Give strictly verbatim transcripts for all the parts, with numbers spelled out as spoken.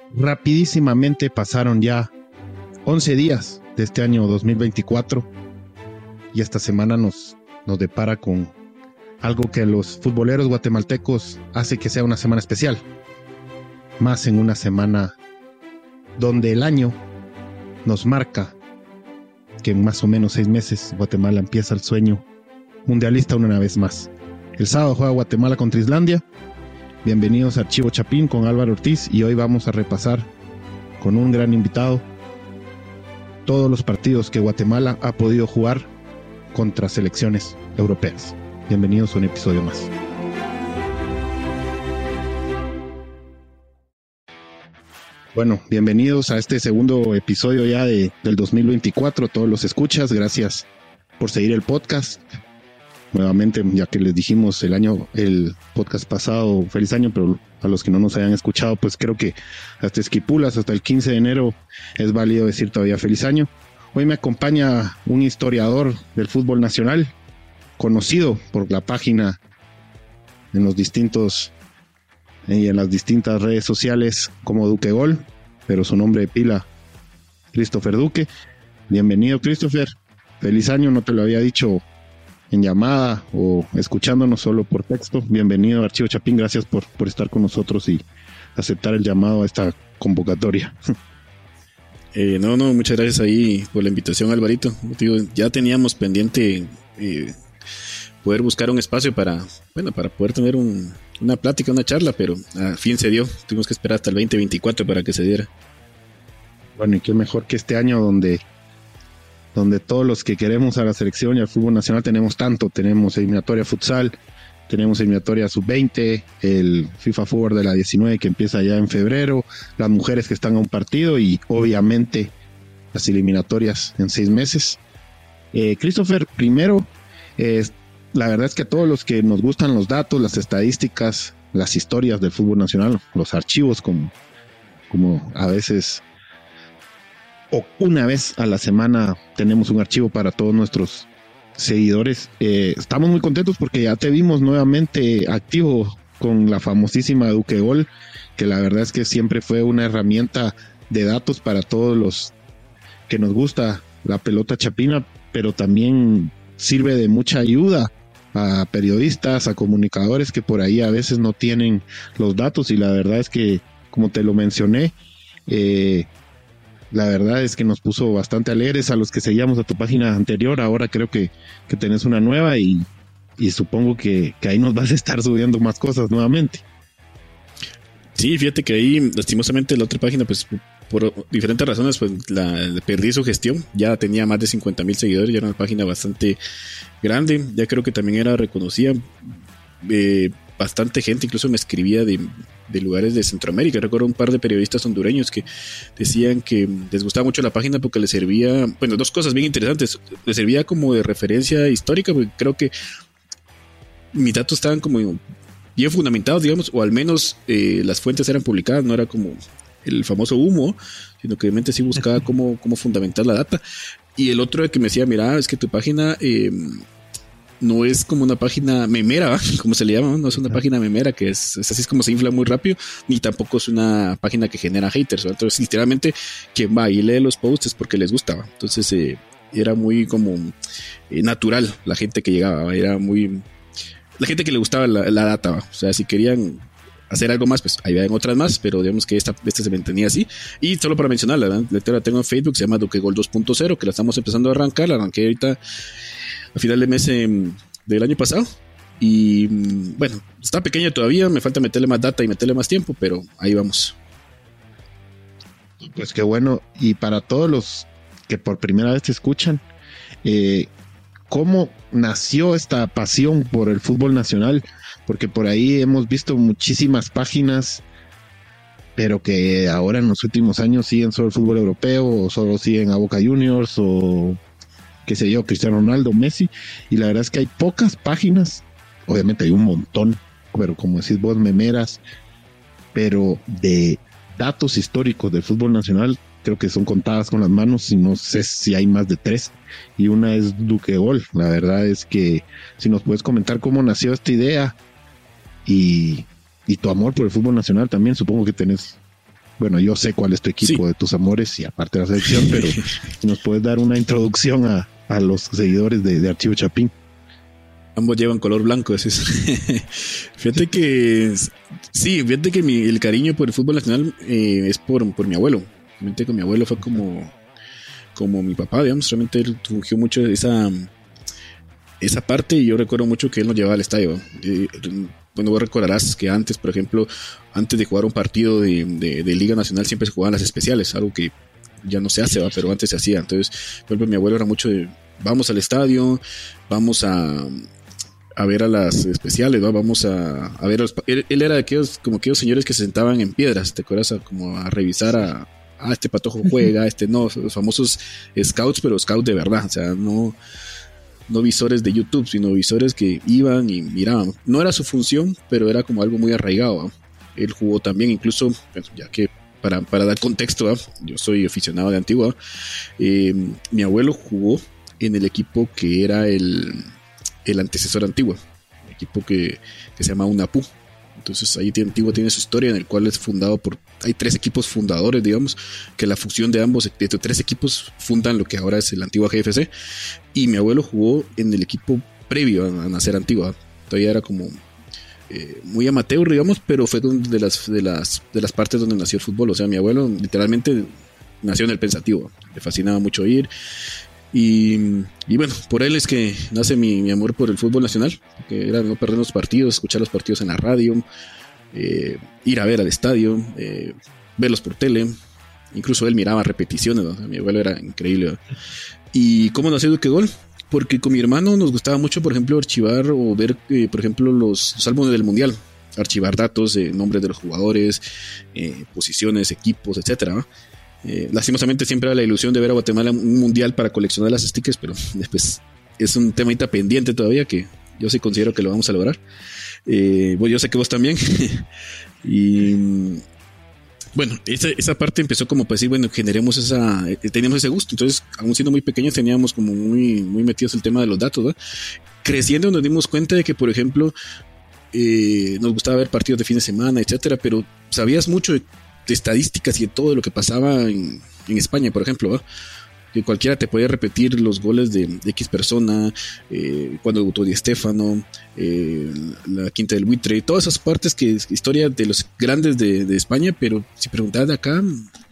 Rapidísimamente pasaron ya once días de este año dos mil veinticuatro y esta semana nos, nos depara con algo que a los futboleros guatemaltecos hace que sea una semana especial, más en una semana donde el año nos marca que en más o menos seis meses Guatemala empieza el sueño mundialista una vez más. El sábado juega Guatemala contra Islandia. Bienvenidos a Archivo Chapín con Álvaro Ortiz, y hoy vamos a repasar con un gran invitado todos los partidos que Guatemala ha podido jugar contra selecciones europeas. Bienvenidos a un episodio más. Bueno, bienvenidos a este segundo episodio ya de, del dos mil veinticuatro, todos los escuchas, gracias por seguir el podcast. Nuevamente, ya que les dijimos el año, el podcast pasado, feliz año, pero a los que no nos hayan escuchado, pues creo que hasta Esquipulas, hasta el quince de enero, es válido decir todavía feliz año. Hoy me acompaña un historiador del fútbol nacional, conocido por la página en los distintos y en las distintas redes sociales como Duque Gol, pero su nombre de pila, Christopher Duque. Bienvenido, Christopher. Feliz año, no te lo había dicho en llamada o escuchándonos solo por texto. Bienvenido a Archivo Chapín, gracias por, por estar con nosotros y aceptar el llamado a esta convocatoria. Eh, no, no, muchas gracias ahí por la invitación, Alvarito. Digo, ya teníamos pendiente eh, poder buscar un espacio para, bueno, para poder tener un, una plática, una charla, pero al fin se dio. Tuvimos que esperar hasta el veinte veinticuatro para que se diera. Bueno, y qué mejor que este año donde donde todos los que queremos a la selección y al fútbol nacional tenemos tanto. Tenemos eliminatoria futsal, tenemos eliminatoria sub veinte, el FIFA Forward de la diecinueve que empieza ya en febrero, las mujeres que están a un partido y obviamente las eliminatorias en seis meses. Eh, Christopher, primero, eh, la verdad es que a todos los que nos gustan los datos, las estadísticas, las historias del fútbol nacional, los archivos, como, como a veces o una vez a la semana tenemos un archivo para todos nuestros seguidores. Eh, estamos muy contentos porque ya te vimos nuevamente activo con la famosísima Duque Gol, que la verdad es que siempre fue una herramienta de datos para todos los que nos gusta la pelota chapina, pero también sirve de mucha ayuda a periodistas, a comunicadores que por ahí a veces no tienen los datos, y la verdad es que, como te lo mencioné, eh, la verdad es que nos puso bastante alegres a los que seguíamos a tu página anterior. Ahora creo que, que tenés una nueva y, y supongo que, que ahí nos vas a estar subiendo más cosas nuevamente. Sí, fíjate que ahí lastimosamente la otra página, pues por diferentes razones, pues la, la perdí su gestión. Ya tenía más de cincuenta mil seguidores, ya era una página bastante grande. Ya creo que también era reconocida. Eh, bastante gente incluso me escribía de, de lugares de Centroamérica. Recuerdo un par de periodistas hondureños que decían que les gustaba mucho la página porque les servía, bueno, dos cosas bien interesantes. Les servía como de referencia histórica, porque creo que mis datos estaban como bien fundamentados, digamos, o al menos eh, las fuentes eran publicadas, no era como el famoso humo, sino que realmente sí buscaba cómo, cómo fundamentar la data. Y el otro que me decía, mira, es que tu página eh, no es como una página memera, ¿va? Como se le llama, no es una página memera que es, es así, es como se infla muy rápido, ni tampoco es una página que genera haters, ¿va? Entonces literalmente quien va y lee los posts es porque les gustaba. Entonces eh, era muy como eh, natural la gente que llegaba, ¿va? Era muy la gente que le gustaba la, la data, ¿va? O sea, si querían hacer algo más, pues ahí habían otras más, pero digamos que esta, esta se mantenía así. Y solo para mencionarla, ¿verdad? La tengo en Facebook, se llama Duque Gol dos punto cero, que la estamos empezando a arrancar. La arranqué ahorita a final de mes eh, del año pasado. Y bueno, está pequeña todavía, me falta meterle más data y meterle más tiempo, pero ahí vamos. Pues qué bueno. Y para todos los que por primera vez te escuchan, eh, ¿cómo nació esta pasión por el fútbol nacional? Porque por ahí hemos visto muchísimas páginas, pero que ahora en los últimos años siguen solo el fútbol europeo, o solo siguen a Boca Juniors, o qué sé yo, Cristiano Ronaldo, Messi, y la verdad es que hay pocas páginas, obviamente hay un montón, pero como decís vos, memeras, pero de datos históricos del fútbol nacional, creo que son contadas con las manos, y no sé si hay más de tres, y una es Duque Gol. La verdad es que si nos puedes comentar cómo nació esta idea y, y tu amor por el fútbol nacional también, supongo que tenés bueno, yo sé cuál es tu equipo, sí, de tus amores y aparte de la selección, pero si nos puedes dar una introducción a, a los seguidores de, de Archivo Chapín. Ambos llevan color blanco, es eso. Fíjate que sí, fíjate que mi, el cariño por el fútbol nacional eh, es por, por mi abuelo. Realmente con mi abuelo fue como, como mi papá, digamos. Realmente él fungió mucho esa, esa parte y yo recuerdo mucho que él nos llevaba al estadio. Eh, bueno, vos recordarás que antes, por ejemplo, antes de jugar un partido de, de, de Liga Nacional siempre se jugaban las especiales, algo que ya no se hace, ¿va? Pero antes se hacía. Entonces, por ejemplo, mi abuelo era mucho de vamos al estadio, vamos a a ver a las especiales, ¿no? Vamos a, a ver a los, él, él era de aquellos, como aquellos señores que se sentaban en piedras, ¿te acuerdas? A, como a revisar a, a este patojo juega, este no, los famosos scouts, pero scouts de verdad, o sea, no, no visores de YouTube, sino visores que iban y miraban. No era su función, pero era como algo muy arraigado, ¿no? Él jugó también, incluso, bueno, ya que para, para dar contexto, ¿no? Yo soy aficionado de Antigua, eh, mi abuelo jugó en el equipo que era el el antecesor Antigua, un equipo que, que se llama UNAPU. Entonces ahí tiene, Antigua tiene su historia en el cual es fundado por, hay tres equipos fundadores, digamos, que la fusión de ambos, de estos tres equipos fundan lo que ahora es el Antigua G F C, y mi abuelo jugó en el equipo previo a, a nacer Antigua. Todavía era como eh, muy amateur, digamos, pero fue de las, de, las, de las partes donde nació el fútbol. O sea, mi abuelo literalmente nació en el Pensativo, le fascinaba mucho ir. Y, y bueno, por él es que nace mi, mi amor por el fútbol nacional, que era no perder los partidos, escuchar los partidos en la radio, eh, ir a ver al estadio, eh, verlos por tele. Incluso él miraba repeticiones, ¿no? Mi abuelo era increíble, ¿no? ¿Y cómo nació Duque Gol? Porque con mi hermano nos gustaba mucho, por ejemplo, archivar o ver, eh, por ejemplo, los, los álbumes del Mundial, archivar datos, eh, nombres de los jugadores, eh, posiciones, equipos, etcétera, ¿no? Eh, lastimosamente siempre era la ilusión de ver a Guatemala un mundial para coleccionar las stickers, pero después es un temita pendiente todavía que yo sí considero que lo vamos a lograr. Eh, bueno, yo sé que vos también. Y bueno, esa, esa parte empezó como para decir, bueno, generemos esa, teníamos ese gusto. Entonces, aún siendo muy pequeños, teníamos como muy, muy metidos el tema de los datos, ¿no? Creciendo nos dimos cuenta de que, por ejemplo, eh, nos gustaba ver partidos de fin de semana, etcétera, pero sabías mucho de de estadísticas y de todo lo que pasaba en, en España, por ejemplo, ¿eh? Que cualquiera te podía repetir los goles de, de X persona, eh, cuando debutó Di Stéfano, eh, la Quinta del Buitre, todas esas partes que es historia de los grandes de, de España, pero si preguntabas de acá,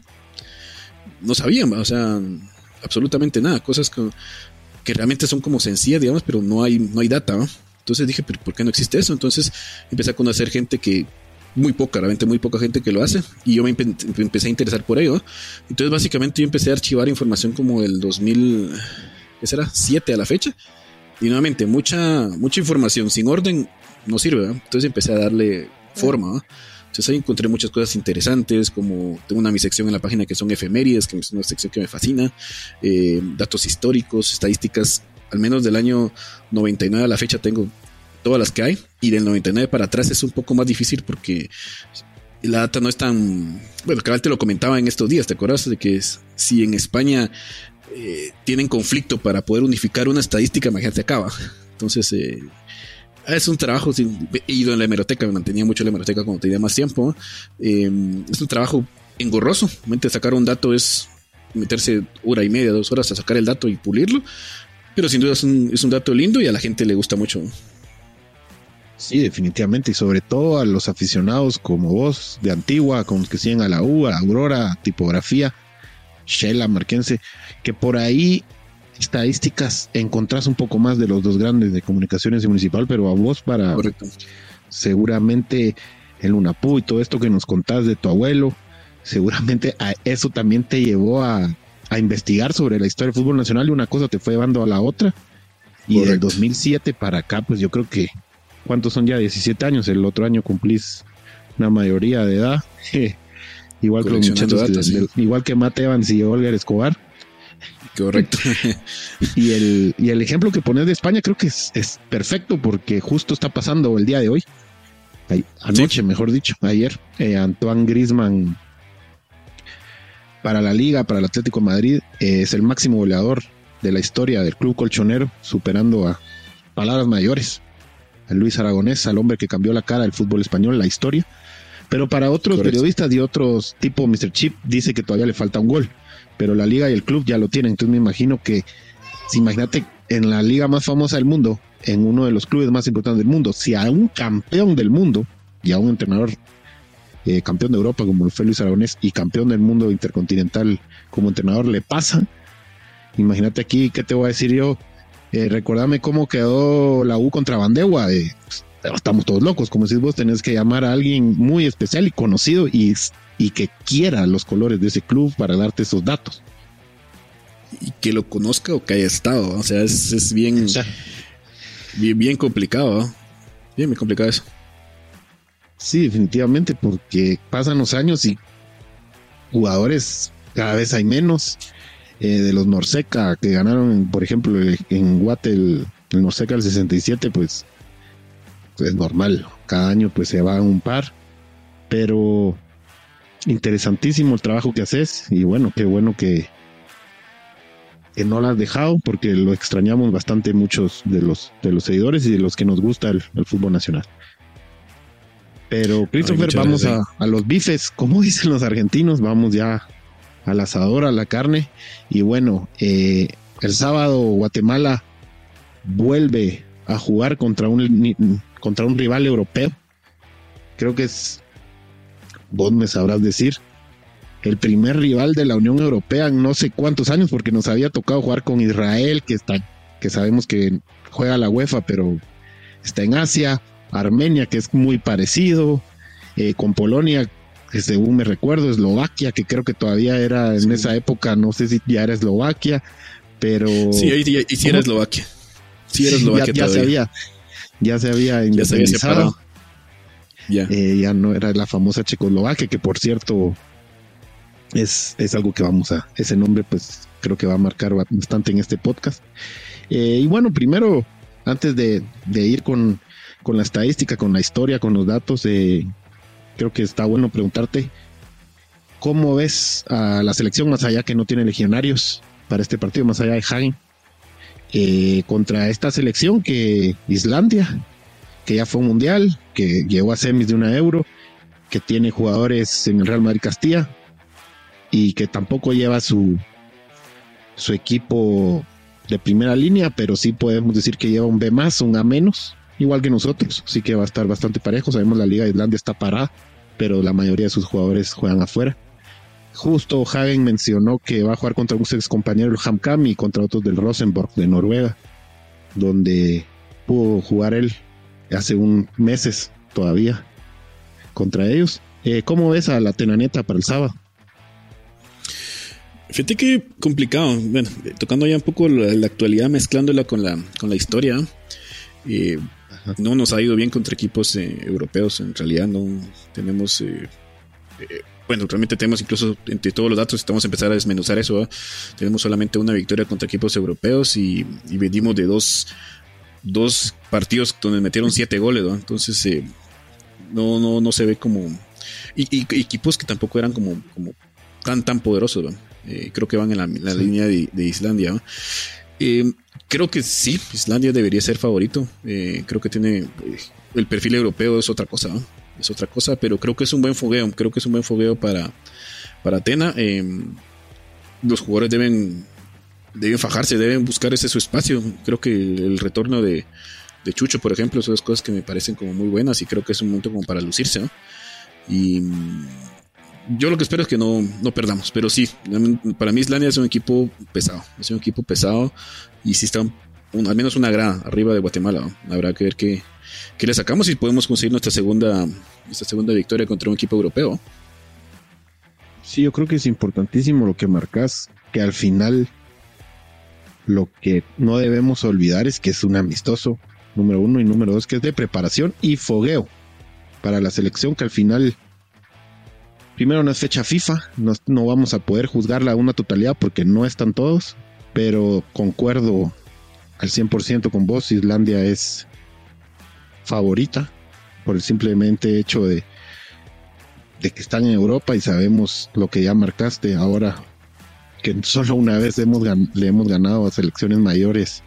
no sabían, o sea, absolutamente nada, cosas que, que realmente son como sencillas, digamos, pero no hay, no hay data, ¿no? Entonces dije, ¿pero por qué no existe eso? Entonces empecé a conocer gente que muy poca, realmente muy poca gente que lo hace, y yo me empe- empecé a interesar por ello, ¿no? Entonces básicamente yo empecé a archivar información como el dos mil, ¿qué será? siete a la fecha, y nuevamente mucha mucha información sin orden no sirve, ¿no? Entonces empecé a darle forma, ¿no? Entonces ahí encontré muchas cosas interesantes, como tengo una mi sección en la página que son efemérides, que es una sección que me fascina, eh, datos históricos, estadísticas, al menos del año noventa y nueve a la fecha tengo todas las que hay, y del noventa y nueve para atrás es un poco más difícil porque la data no es tan, bueno, cabal te lo comentaba en estos días, ¿te acuerdas? De que es, si en España eh, tienen conflicto para poder unificar una estadística, imagínate acaba. Entonces eh, es un trabajo, he ido en la hemeroteca, me mantenía mucho en la hemeroteca cuando tenía más tiempo, eh, es un trabajo engorroso, realmente sacar un dato es meterse hora y media, dos horas a sacar el dato y pulirlo, pero sin duda es un, es un dato lindo y a la gente le gusta mucho. Sí, definitivamente, y sobre todo a los aficionados como vos, de Antigua, con los que siguen a la U, a Aurora, a Tipografía, Shela, Marquense, que por ahí estadísticas encontrás un poco más de los dos grandes de Comunicaciones y Municipal, pero a vos para Correcto. Seguramente el UNAPU y todo esto que nos contás de tu abuelo, seguramente a eso también te llevó a, a investigar sobre la historia del fútbol nacional, y una cosa te fue llevando a la otra, y Correcto. Del dos mil siete para acá, pues yo creo que ¿cuántos son ya? diecisiete años, el otro año cumplís una mayoría de edad. Igual que los muchachos, datos, de, sí. de, igual que Matt Evans y Olga Escobar. Correcto. y, el, y el ejemplo que pones de España creo que es, es perfecto, porque justo está pasando el día de hoy. Ay, anoche, sí. mejor dicho, ayer, eh, Antoine Griezmann para la Liga, para el Atlético de Madrid, eh, es el máximo goleador de la historia del club colchonero, superando a palabras mayores. A Luis Aragonés, al hombre que cambió la cara del fútbol español, la historia. Pero para otros Correcto. periodistas y otros, tipo mister Chip, dice que todavía le falta un gol. Pero la liga y el club ya lo tienen. Entonces me imagino que, si imagínate, en la liga más famosa del mundo, en uno de los clubes más importantes del mundo, si a un campeón del mundo y a un entrenador eh, campeón de Europa como lo fue Luis Aragonés y campeón del mundo intercontinental como entrenador le pasa, imagínate aquí, ¿qué te voy a decir yo? Eh, recordame cómo quedó la U contra Bandegua. Eh, pues, estamos todos locos, como decís vos, tenés que llamar a alguien muy especial y conocido y, y que quiera los colores de ese club para darte esos datos. Y que lo conozca o que haya estado, o sea, es, es bien, o sea, bien, bien complicado, ¿no? Bien, bien complicado eso. Sí, definitivamente, porque pasan los años y jugadores cada vez hay menos. Eh, de los Norseca que ganaron, por ejemplo, en Guate el, el Norseca del sesenta y siete, pues es normal, cada año pues se va un par, pero interesantísimo el trabajo que haces y bueno, qué bueno que que no lo has dejado, porque lo extrañamos bastante muchos de los de los seguidores y de los que nos gusta el, el fútbol nacional. Pero Christopher, Ay, vamos a, a los bifes, como dicen los argentinos, vamos ya al asador, a la carne. Y bueno, eh, el sábado Guatemala vuelve a jugar contra un contra un rival europeo. Creo que es, vos me sabrás decir, el primer rival de la Unión Europea en no sé cuántos años, porque nos había tocado jugar con Israel, que está, que sabemos que juega la UEFA, pero está en Asia, Armenia, que es muy parecido, eh, con Polonia, que según me recuerdo, Eslovaquia, que creo que todavía era en sí. esa época, no sé si ya era Eslovaquia, pero... Sí, y, y, y sí era Eslovaquia. Sí era Eslovaquia ya, ya se había, ya se había independizado. Ya. Eh, ya no era la famosa Checoslovaquia, que por cierto es, es algo que vamos a... Ese nombre pues creo que va a marcar bastante en este podcast. Eh, y bueno, primero, antes de, de ir con, con la estadística, con la historia, con los datos, eh, creo que está bueno preguntarte ¿cómo ves a la selección, más allá que no tiene legionarios para este partido, más allá de Hagen, eh, contra esta selección que Islandia, que ya fue un mundial, que llegó a semis de una Euro, que tiene jugadores en el Real Madrid Castilla y que tampoco lleva su su equipo de primera línea, pero sí podemos decir que lleva un B más, un A menos, igual que nosotros, así que va a estar bastante parejo. Sabemos la Liga de Islandia está parada, pero la mayoría de sus jugadores juegan afuera. Justo Hagen mencionó que va a jugar contra un ex compañero del HamKam y contra otros del Rosenborg de Noruega, donde pudo jugar él hace un meses todavía contra ellos. Eh, ¿Cómo ves a la Tenaneta para el sábado? Fíjate que complicado. Bueno, tocando ya un poco la, la actualidad, mezclándola con la, con la historia. Eh, no nos ha ido bien contra equipos eh, europeos. En realidad no tenemos... Eh, eh, bueno, realmente tenemos incluso entre todos los datos, estamos a empezar a desmenuzar eso, ¿eh? Tenemos solamente una victoria contra equipos europeos y, y venimos de dos, dos partidos donde metieron siete goles, ¿no? Entonces eh, no, no, no se ve como... Y, y, y equipos que tampoco eran como, como tan, tan poderosos, ¿no? Eh, creo que van en la, la sí. línea de, de Islandia, ¿no? Eh, creo que sí, Islandia debería ser favorito. Eh, creo que tiene... Eh, el perfil europeo es otra cosa, ¿no? Es otra cosa, pero creo que es un buen fogueo. Creo que es un buen fogueo para, para Atena. Eh, los jugadores deben, deben fajarse, deben buscar ese su espacio. Creo que el retorno de, de Chucho, por ejemplo, son las cosas que me parecen como muy buenas y creo que es un momento como para lucirse, ¿no? Y yo lo que espero es que no, no perdamos, pero sí, para mí Islandia es un equipo pesado, es un equipo pesado y sí está un, al menos una grada arriba de Guatemala, ¿no? Habrá que ver qué, qué le sacamos y podemos conseguir nuestra segunda, nuestra segunda victoria contra un equipo europeo. Sí, yo creo que es importantísimo lo que marcas, que al final lo que no debemos olvidar es que es un amistoso, número uno, y número dos, que es de preparación y fogueo para la selección, que al final, primero no es fecha FIFA, no, no vamos a poder juzgarla a una totalidad porque no están todos, pero concuerdo al cien por ciento con vos, Islandia es favorita por el simplemente hecho de, de que están en Europa y sabemos lo que ya marcaste ahora, que solo una vez hemos gan- le hemos ganado a selecciones mayores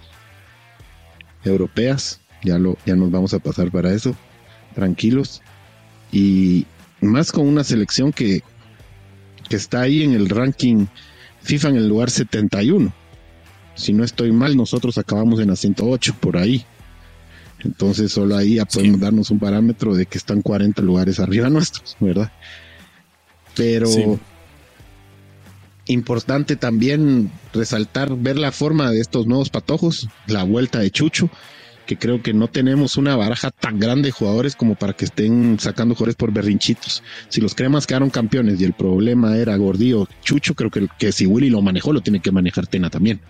europeas, ya, lo, ya nos vamos a pasar para eso, tranquilos. Y más con una selección que, que está ahí en el ranking FIFA en el lugar setenta y uno. Si no estoy mal, nosotros acabamos en la ciento ocho, por ahí. Entonces solo ahí ya podemos sí. darnos un parámetro de que están cuarenta lugares arriba nuestros, ¿verdad? Pero sí. importante también resaltar, ver la forma de estos nuevos patojos, la vuelta de Chucho, que creo que no tenemos una baraja tan grande de jugadores como para que estén sacando jugadores por berrinchitos. Si los cremas quedaron campeones y el problema era Gordillo, Chucho, creo que, que si Willy lo manejó, lo tiene que manejar Tena también.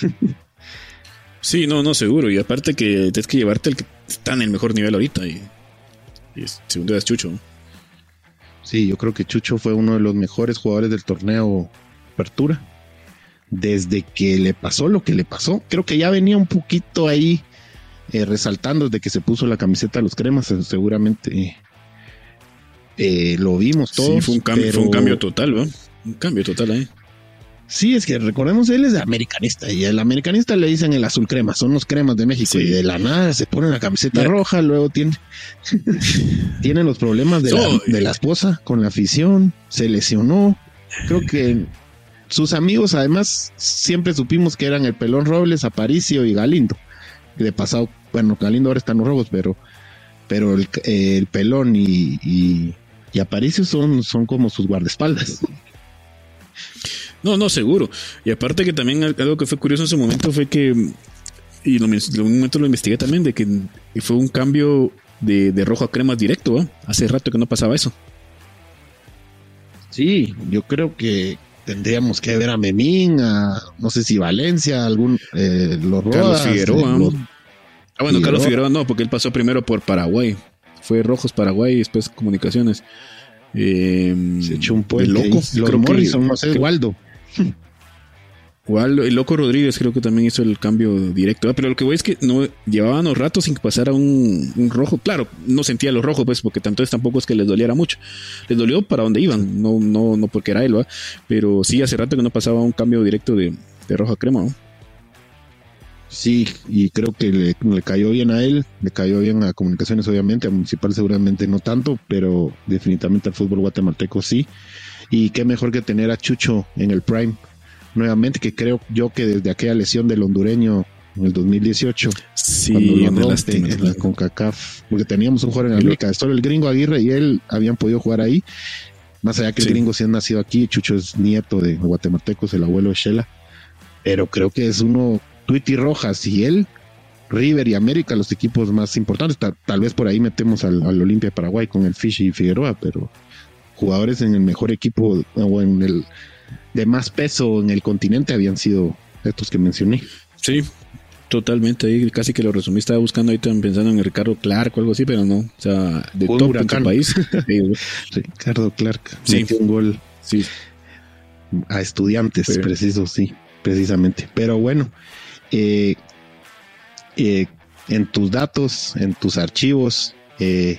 Sí, no, no, seguro. Y aparte que tienes que llevarte el que está en el mejor nivel ahorita. Y, y segundo es Chucho. Sí, yo creo que Chucho fue uno de los mejores jugadores del torneo Apertura. Desde que le pasó lo que le pasó. Creo que ya venía un poquito ahí eh, resaltando desde que se puso la camiseta de los cremas. Seguramente eh, eh, lo vimos todos. Sí, fue un cambio, pero... fue un cambio total, ¿no? Un cambio total ahí. ¿eh? Sí, es que recordemos, él es de americanista y el americanista le dicen el azul crema, son los cremas de México, sí. Y de la nada se pone la camiseta yeah. roja, luego tiene, tiene los problemas de, oh, la, de la esposa con la afición, se lesionó, creo que sus amigos además siempre supimos que eran el Pelón Robles, Aparicio y Galindo, de pasado, bueno, Galindo ahora está en los rojos, pero, pero el, eh, el Pelón y, y, y Aparicio son, son como sus guardaespaldas. No, no, seguro. Y aparte que también algo que fue curioso en su momento fue que, y lo, en un momento lo investigué también, de que fue un cambio de, de rojo a cremas directo, ¿eh? Hace rato que no pasaba eso. Sí, yo creo que tendríamos que ver a Memín, a no sé si Valencia, algún eh, los Rodas, Carlos Figueroa. Los, ah, bueno, Figueroa. Carlos Figueroa no, porque él pasó primero por Paraguay. Fue Rojos Paraguay y después Comunicaciones. Eh, Se echó un puente. Loco. Los Morrison, no sé, Waldo. Waldo, el Loco Rodríguez creo que también hizo el cambio directo, ¿eh? Pero lo que voy es que no llevaban los ratos sin que pasara un, un rojo. Claro, no sentía los rojos, pues, porque tanto es tampoco es que les doliera mucho. Les dolió para donde iban, no, no, no porque era él, ¿va? Pero sí hace rato que no pasaba un cambio directo de, de rojo a crema, ¿no? Sí, y creo que le, le cayó bien a él, le cayó bien a Comunicaciones, obviamente, a Municipal seguramente no tanto, pero definitivamente al fútbol guatemalteco sí. Y qué mejor que tener a Chucho en el Prime nuevamente, que creo yo que desde aquella lesión del hondureño en el dos mil dieciocho, sí, cuando lo rompe en la CONCACAF, porque teníamos un jugador en América, solo el gringo Aguirre y él habían podido jugar ahí, más allá que sí. El gringo sí ha nacido aquí, Chucho es nieto de guatemaltecos, el abuelo de Shela, pero creo que es uno, Tuiti Rojas y él, River y América, los equipos más importantes, tal, tal vez por ahí metemos al, al Olimpia de Paraguay con el Fish y Figueroa, pero jugadores en el mejor equipo o en el de más peso en el continente habían sido estos que mencioné. Sí, totalmente. Ahí casi que lo resumí. Estaba buscando ahorita pensando en Ricardo Clark o algo así, pero no. O sea, de un top en tu país. Ricardo Clark sí. metió un gol sí. a Estudiantes, pero... preciso, sí, precisamente. Pero bueno, eh, eh, en tus datos, en tus archivos, eh,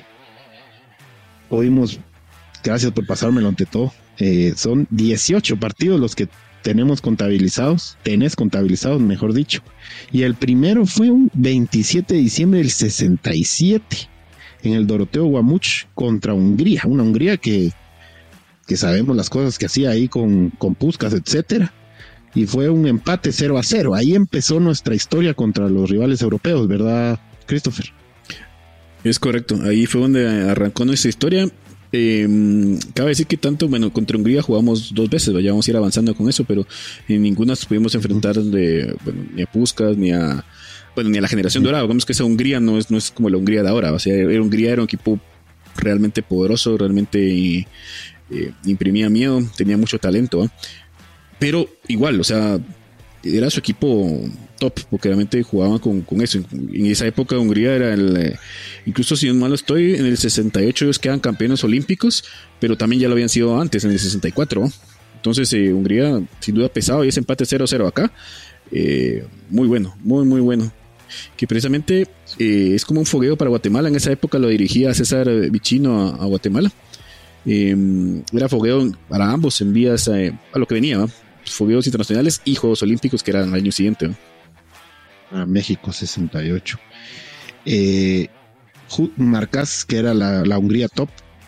oímos. Gracias por pasármelo ante todo. Eh, son dieciocho partidos los que tenemos contabilizados, tenés contabilizados, mejor dicho. Y el primero fue un veintisiete de diciembre del sesenta y siete en el Doroteo Guamuch contra Hungría. Una Hungría que, que sabemos las cosas que hacía ahí con, con Puskás, etcétera. Y fue un empate cero a cero. Ahí empezó nuestra historia contra los rivales europeos, ¿verdad, Christopher? Es correcto. Ahí fue donde arrancó nuestra historia. Eh, cabe decir que tanto, bueno, contra Hungría jugamos dos veces, ya vamos a ir avanzando con eso, pero en ninguna nos pudimos enfrentar de, bueno, ni a Puskás, ni a bueno, ni a la generación dorada. Vemos que esa Hungría no es, no es como la Hungría de ahora, o sea, era Hungría era un equipo realmente poderoso, realmente eh, imprimía miedo, tenía mucho talento, ¿eh? Pero igual, o sea, era su equipo top, porque realmente jugaban con, con eso. En esa época Hungría era el, eh, incluso si no mal estoy, en el sesenta y ocho ellos quedan campeones olímpicos, pero también ya lo habían sido antes, en el sesenta y cuatro, ¿no? Entonces eh, Hungría sin duda pesado, y ese empate cero cero acá, eh, muy bueno, muy muy bueno, que precisamente eh, es como un fogueo para Guatemala. En esa época lo dirigía César Vicino a, a Guatemala. Eh, era fogueo para ambos en vías eh, a lo que venía, ¿no? Fogueos internacionales y Juegos Olímpicos, que eran el año siguiente, ¿no? A México sesenta y ocho. Eh, marcas que era la, la Hungría top,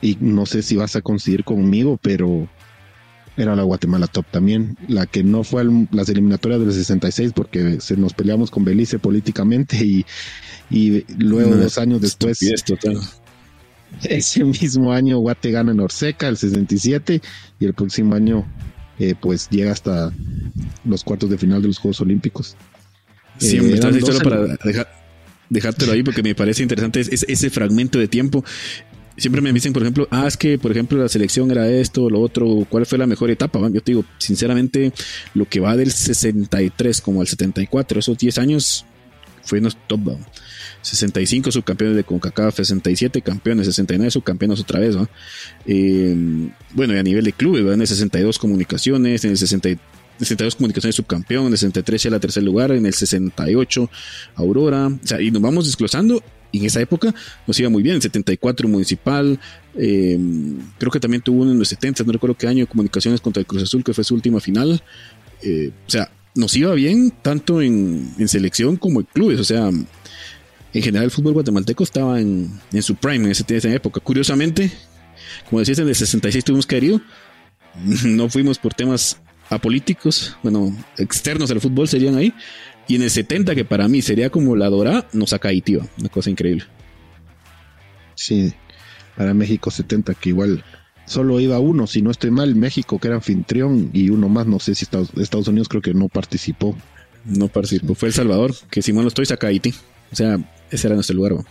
y no sé si vas a coincidir conmigo, pero era la Guatemala top también, la que no fue a las eliminatorias del sesenta y seis porque se nos peleamos con Belice políticamente y, y luego no, dos años después, total. Ese mismo año Guate gana en Orseca el sesenta y siete y el próximo año eh, pues llega hasta los cuartos de final de los Juegos Olímpicos. Sí, eh, estás solo para dejar, dejártelo ahí porque me parece interesante ese, ese fragmento de tiempo. Siempre me dicen, por ejemplo, ah, es que, por ejemplo, la selección era esto, lo otro, ¿cuál fue la mejor etapa? Yo te digo, sinceramente, lo que va del sesenta y tres como al setenta y cuatro, esos diez años, fue unos top, ¿no? sesenta y cinco subcampeones de CONCACAF, sesenta y siete campeones, sesenta y nueve subcampeones otra vez, ¿no? Eh, bueno, y a nivel de clubes, ¿no? En el sesenta y dos comunicaciones, en el sesenta, sesenta y dos comunicaciones subcampeón, en el sesenta y tres ya la tercer lugar, en el sesenta y ocho Aurora, o sea, y nos vamos desglosando. Y en esa época nos iba muy bien, en setenta y cuatro Municipal, eh, creo que también tuvo uno en los setenta, no recuerdo qué año, Comunicaciones contra el Cruz Azul, que fue su última final. Eh, o sea, nos iba bien tanto en, en selección como en clubes. O sea, en general el fútbol guatemalteco estaba en, en su prime en, ese, en esa época. Curiosamente, como decías, en el sesenta y seis tuvimos que haber ido. No fuimos por temas apolíticos, bueno, externos al fútbol serían ahí. Y en el setenta, que para mí sería como la dorada, nos saca Haití, una cosa increíble. Sí, para México setenta, que igual solo iba uno, si no estoy mal, México que era anfitrión y uno más, no sé si Estados, Estados Unidos creo que no participó. No participó, sí. Fue El Salvador, que si mal no estoy, saca Haití. O sea, ese era nuestro lugar, ¿no?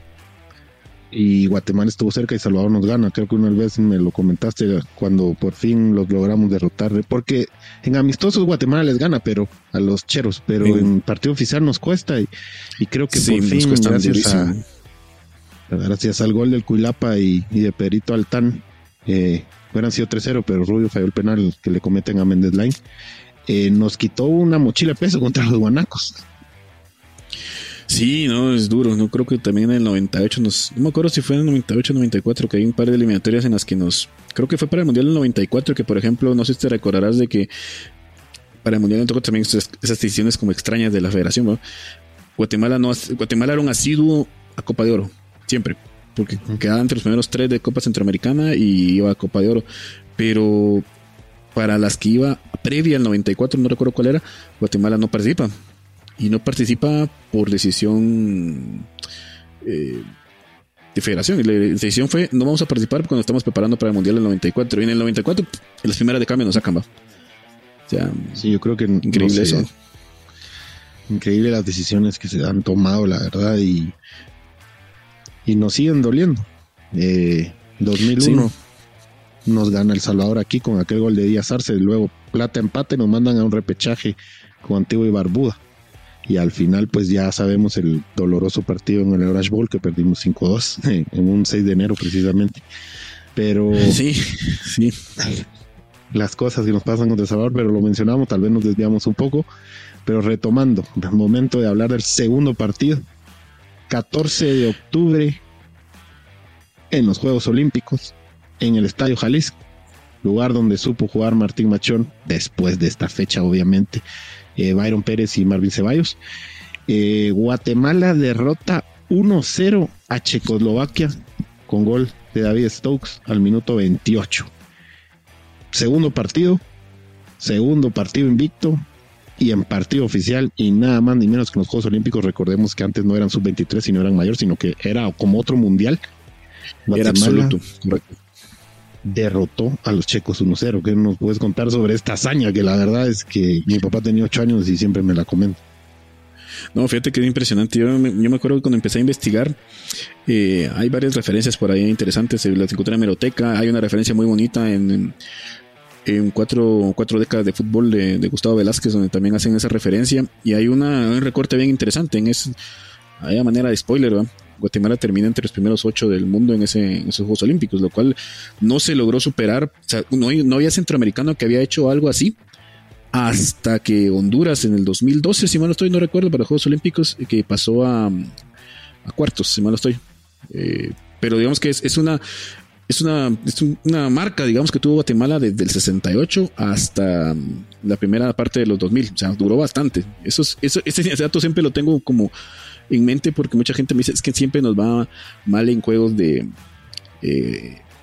Y Guatemala estuvo cerca y Salvador nos gana. Creo que una vez me lo comentaste cuando por fin los logramos derrotar, porque en amistosos Guatemala les gana, pero a los cheros, pero sí. En partido oficial nos cuesta y, y creo que sí, por fin gracias, a, gracias al gol del Cuilapa y, y de Pedrito Altán, eh, hubieran sido tres cero, pero Rubio falló el penal que le cometen a Méndez Line, eh, nos quitó una mochila de peso contra los guanacos. Sí, no, es duro. No creo que también en el noventa y ocho nos... No me acuerdo si fue en el noventa y ocho o noventa y cuatro que hay un par de eliminatorias en las que nos... Creo que fue para el Mundial del noventa y cuatro que, por ejemplo, no sé si te recordarás de que para el Mundial tocó también esas, esas decisiones como extrañas de la federación, ¿no? Guatemala no... Guatemala era un asiduo a Copa de Oro, siempre. Porque uh-huh. quedaba entre los primeros tres de Copa Centroamericana y iba a Copa de Oro. Pero para las que iba previa al noventa y cuatro, no recuerdo cuál era, Guatemala no participa. Y no participa por decisión eh, de federación. Y la decisión fue, no vamos a participar porque nos estamos preparando para el Mundial del noventa y cuatro. Y en el noventa y cuatro, en las primeras de cambio nos sacan, ¿va? O sea, sí, yo creo que increíble no sé, eso. Increíble las decisiones que se han tomado, la verdad. Y, y nos siguen doliendo. Eh, dos mil uno sí. Nos gana El Salvador aquí con aquel gol de Díaz Arce. Luego plata empate, nos mandan a un repechaje con Antigua y Barbuda. Y al final pues ya sabemos el doloroso partido en el Orange Bowl que perdimos cinco dos en un seis de enero precisamente. Pero sí, sí. Las cosas que nos pasan con El Salvador, pero lo mencionamos, tal vez nos desviamos un poco, pero retomando, el momento de hablar del segundo partido, catorce de octubre en los Juegos Olímpicos, en el Estadio Jalisco, lugar donde supo jugar Martín Machón después de esta fecha, obviamente. Eh, Byron Pérez y Marvin Ceballos. eh, Guatemala derrota uno cero a Checoslovaquia con gol de David Stokes al minuto veintiocho. Segundo partido segundo partido invicto y en partido oficial, y nada más ni menos que en los Juegos Olímpicos. Recordemos que antes no eran sub veintitrés y no eran mayor, sino que era como otro mundial. Guatemala era absoluto, correcto. Derrotó a los checos uno cero. ¿Qué nos puedes contar sobre esta hazaña? Que la verdad es que mi papá tenía ocho años y siempre me la comenta. No, fíjate que es impresionante. Yo me, yo me acuerdo que cuando empecé a investigar, eh, hay varias referencias por ahí interesantes. Las encontré en la hemeroteca. Hay una referencia muy bonita en, en, en cuatro, cuatro décadas de fútbol de, de Gustavo Velázquez, donde también hacen esa referencia. Y hay una, un recorte bien interesante. En ese, hay a manera de spoiler, ¿verdad? Guatemala termina entre los primeros ocho del mundo en, ese, en esos Juegos Olímpicos, lo cual no se logró superar. O sea, no, no había centroamericano que había hecho algo así hasta que Honduras en el dos mil doce, si mal no estoy, no recuerdo, para los Juegos Olímpicos, que pasó a, a cuartos, si mal no estoy. Eh, pero digamos que es, es una es una es una marca, digamos, que tuvo Guatemala desde el sesenta y ocho hasta la primera parte de los dos mil. O sea, duró bastante. Eso, eso, ese dato siempre lo tengo como en mente porque mucha gente me dice es que siempre nos va mal en juegos de eh,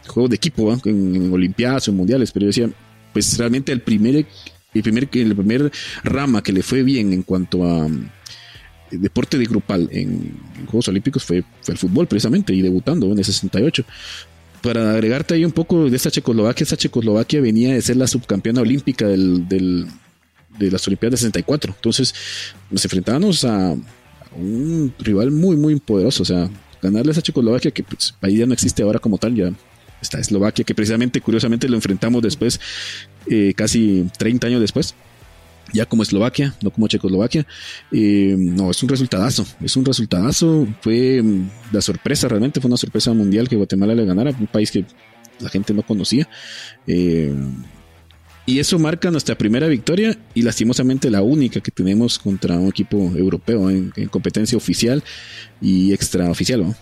juegos de equipo, ¿eh? en, en Olimpiadas o en Mundiales, pero yo decía, pues realmente el primer, el primer, el primer rama que le fue bien en cuanto a um, deporte de grupal en, en Juegos Olímpicos fue, fue el fútbol precisamente, y debutando en el sesenta y ocho. Para agregarte ahí un poco de esta Checoslovaquia, esta Checoslovaquia venía de ser la subcampeona olímpica del, del, de las Olimpiadas de sesenta y cuatro. Entonces nos enfrentábamos a, a un rival muy, muy poderoso. O sea, ganarle a esa Checoslovaquia, que pues, ahí ya no existe ahora como tal, ya está Eslovaquia, que precisamente, curiosamente, lo enfrentamos después, eh, casi treinta años después, ya como Eslovaquia, no como Checoslovaquia. Eh, no, es un resultadazo, es un resultadazo. Fue la sorpresa, realmente fue una sorpresa mundial que Guatemala le ganara, un país que la gente no conocía. Eh, y eso marca nuestra primera victoria y lastimosamente la única que tenemos contra un equipo europeo en, en competencia oficial y extraoficial, ¿no?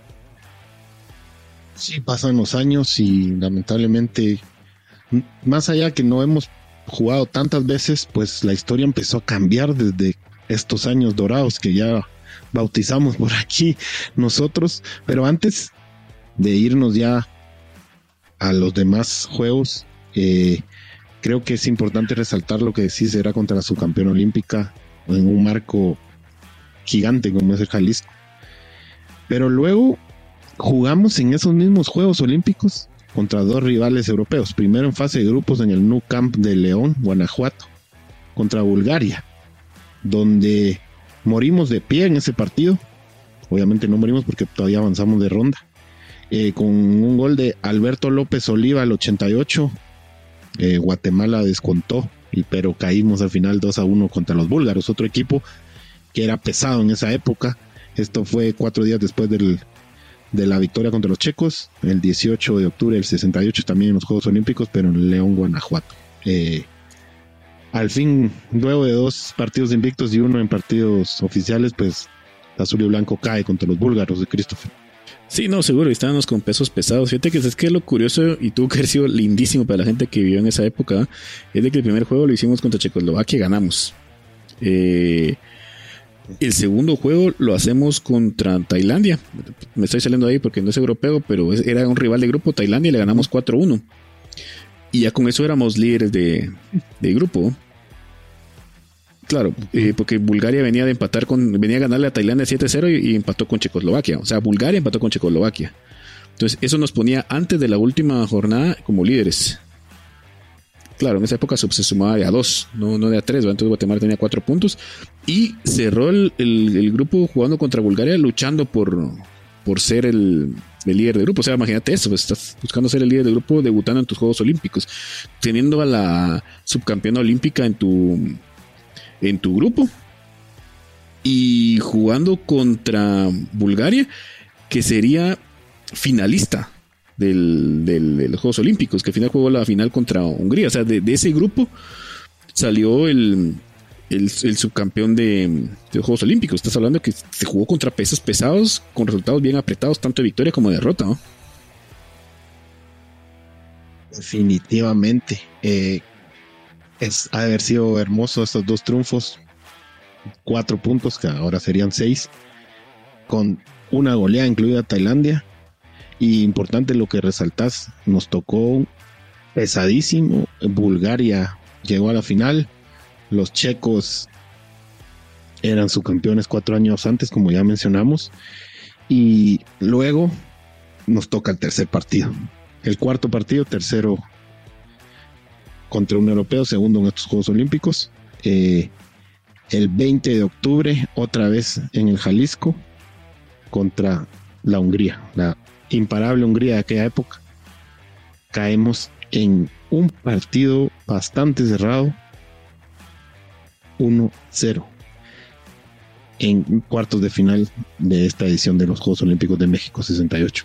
Sí, pasan los años y lamentablemente, más allá que no hemos jugado tantas veces, pues la historia empezó a cambiar desde estos años dorados que ya bautizamos por aquí nosotros. Pero antes de irnos ya a los demás juegos, eh, creo que es importante resaltar lo que decís, era contra la subcampeona olímpica en un marco gigante como es el Jalisco. Pero luego jugamos en esos mismos Juegos Olímpicos contra dos rivales europeos. Primero en fase de grupos en el Nou Camp de León, Guanajuato, contra Bulgaria, donde morimos de pie en ese partido. Obviamente no morimos porque todavía avanzamos de ronda. Eh, con un gol de Alberto López Oliva al ochenta y ocho. Eh, Guatemala descontó, y, pero caímos al final dos a uno contra los búlgaros, otro equipo que era pesado en esa época. Esto fue cuatro días después del de la victoria contra los checos, el dieciocho de octubre del sesenta y ocho, también en los Juegos Olímpicos, pero en León, Guanajuato. Eh, al fin, luego de dos partidos invictos y uno en partidos oficiales, pues Azul y Blanco cae contra los búlgaros de Christopher. Sí, no, seguro, estábamos con pesos pesados. Fíjate que es que lo curioso, y tuvo que haber sido lindísimo para la gente que vivió en esa época, es de que el primer juego lo hicimos contra Checoslovaquia y ganamos. Eh... El segundo juego lo hacemos contra Tailandia. Me estoy saliendo ahí porque no es europeo, pero era un rival de grupo, Tailandia, y le ganamos cuatro uno. Y ya con eso éramos líderes de, de grupo. Claro, eh, porque Bulgaria venía de empatar con, venía a ganarle a Tailandia siete cero y, y empató con Checoslovaquia. O sea, Bulgaria empató con Checoslovaquia. Entonces, eso nos ponía antes de la última jornada como líderes. Claro, en esa época se sumaba de a dos, no, no de a tres, ¿verdad? Entonces Guatemala tenía cuatro puntos y cerró el, el, el grupo jugando contra Bulgaria, luchando por, por ser el, el líder de grupo. O sea, imagínate eso, pues estás buscando ser el líder de grupo, debutando en tus Juegos Olímpicos, teniendo a la subcampeona olímpica en tu, en tu grupo y jugando contra Bulgaria, que sería finalista Del, del, de los Juegos Olímpicos, que al final jugó la final contra Hungría. O sea, de, de ese grupo salió el, el, el subcampeón de, de los Juegos Olímpicos. Estás hablando que se jugó contra pesos pesados, con resultados bien apretados, tanto de victoria como de derrota, ¿no? Definitivamente. Eh, es, ha de haber sido hermoso estos dos triunfos. Cuatro puntos, que ahora serían seis, con una goleada incluida Tailandia. Y importante lo que resaltás, nos tocó pesadísimo. Bulgaria llegó a la final, los checos eran subcampeones cuatro años antes, como ya mencionamos, y luego nos toca el tercer partido, el cuarto partido, tercero contra un europeo, segundo en estos Juegos Olímpicos, eh, el veinte de octubre, otra vez en el Jalisco, contra la Hungría, la imparable Hungría de aquella época. Caemos en un partido bastante cerrado, uno cero, en cuartos de final de esta edición de los Juegos Olímpicos de México sesenta y ocho.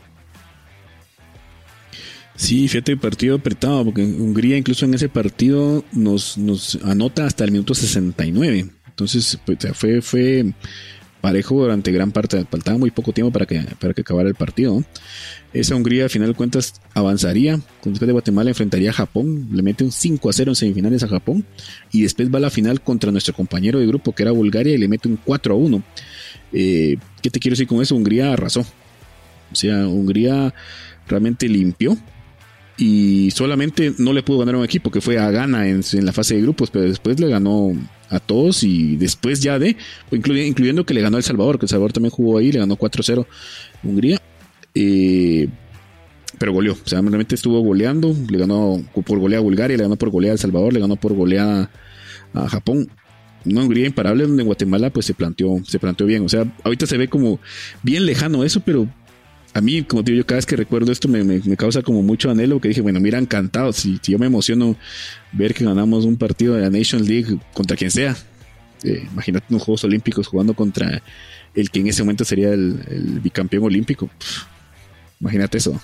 Sí, fíjate, partido apretado, porque Hungría incluso en ese partido nos, nos anota hasta el minuto sesenta y nueve. Entonces, pues, fue, fue parejo durante gran parte, faltaba muy poco tiempo para que, para que acabara el partido, ¿no? Esa Hungría, al final de cuentas, avanzaría. Después de Guatemala enfrentaría a Japón, le mete un cinco a cero en semifinales a Japón, y después va a la final contra nuestro compañero de grupo, que era Bulgaria, y le mete un cuatro a uno. Eh, ¿Qué te quiero decir con eso? Hungría arrasó. O sea, Hungría realmente limpió y solamente no le pudo ganar a un equipo que fue a Ghana en, en la fase de grupos, pero después le ganó a todos y después ya de, incluy, incluyendo que le ganó a El Salvador, que El Salvador también jugó ahí, le ganó cuatro cero a Hungría, eh, pero goleó, o sea, realmente estuvo goleando, le ganó por goleada a Bulgaria, le ganó por goleada a El Salvador, le ganó por goleada a Japón. Una Hungría imparable donde Guatemala pues se planteó, se planteó bien, o sea, ahorita se ve como bien lejano eso, pero a mí, como te digo, yo cada vez que recuerdo esto me, me, me causa como mucho anhelo, porque dije, bueno, mira, encantado, si, si yo me emociono ver que ganamos un partido de la Nations League contra quien sea, eh, imagínate unos Juegos Olímpicos jugando contra el que en ese momento sería el, el bicampeón olímpico. Pff, imagínate eso.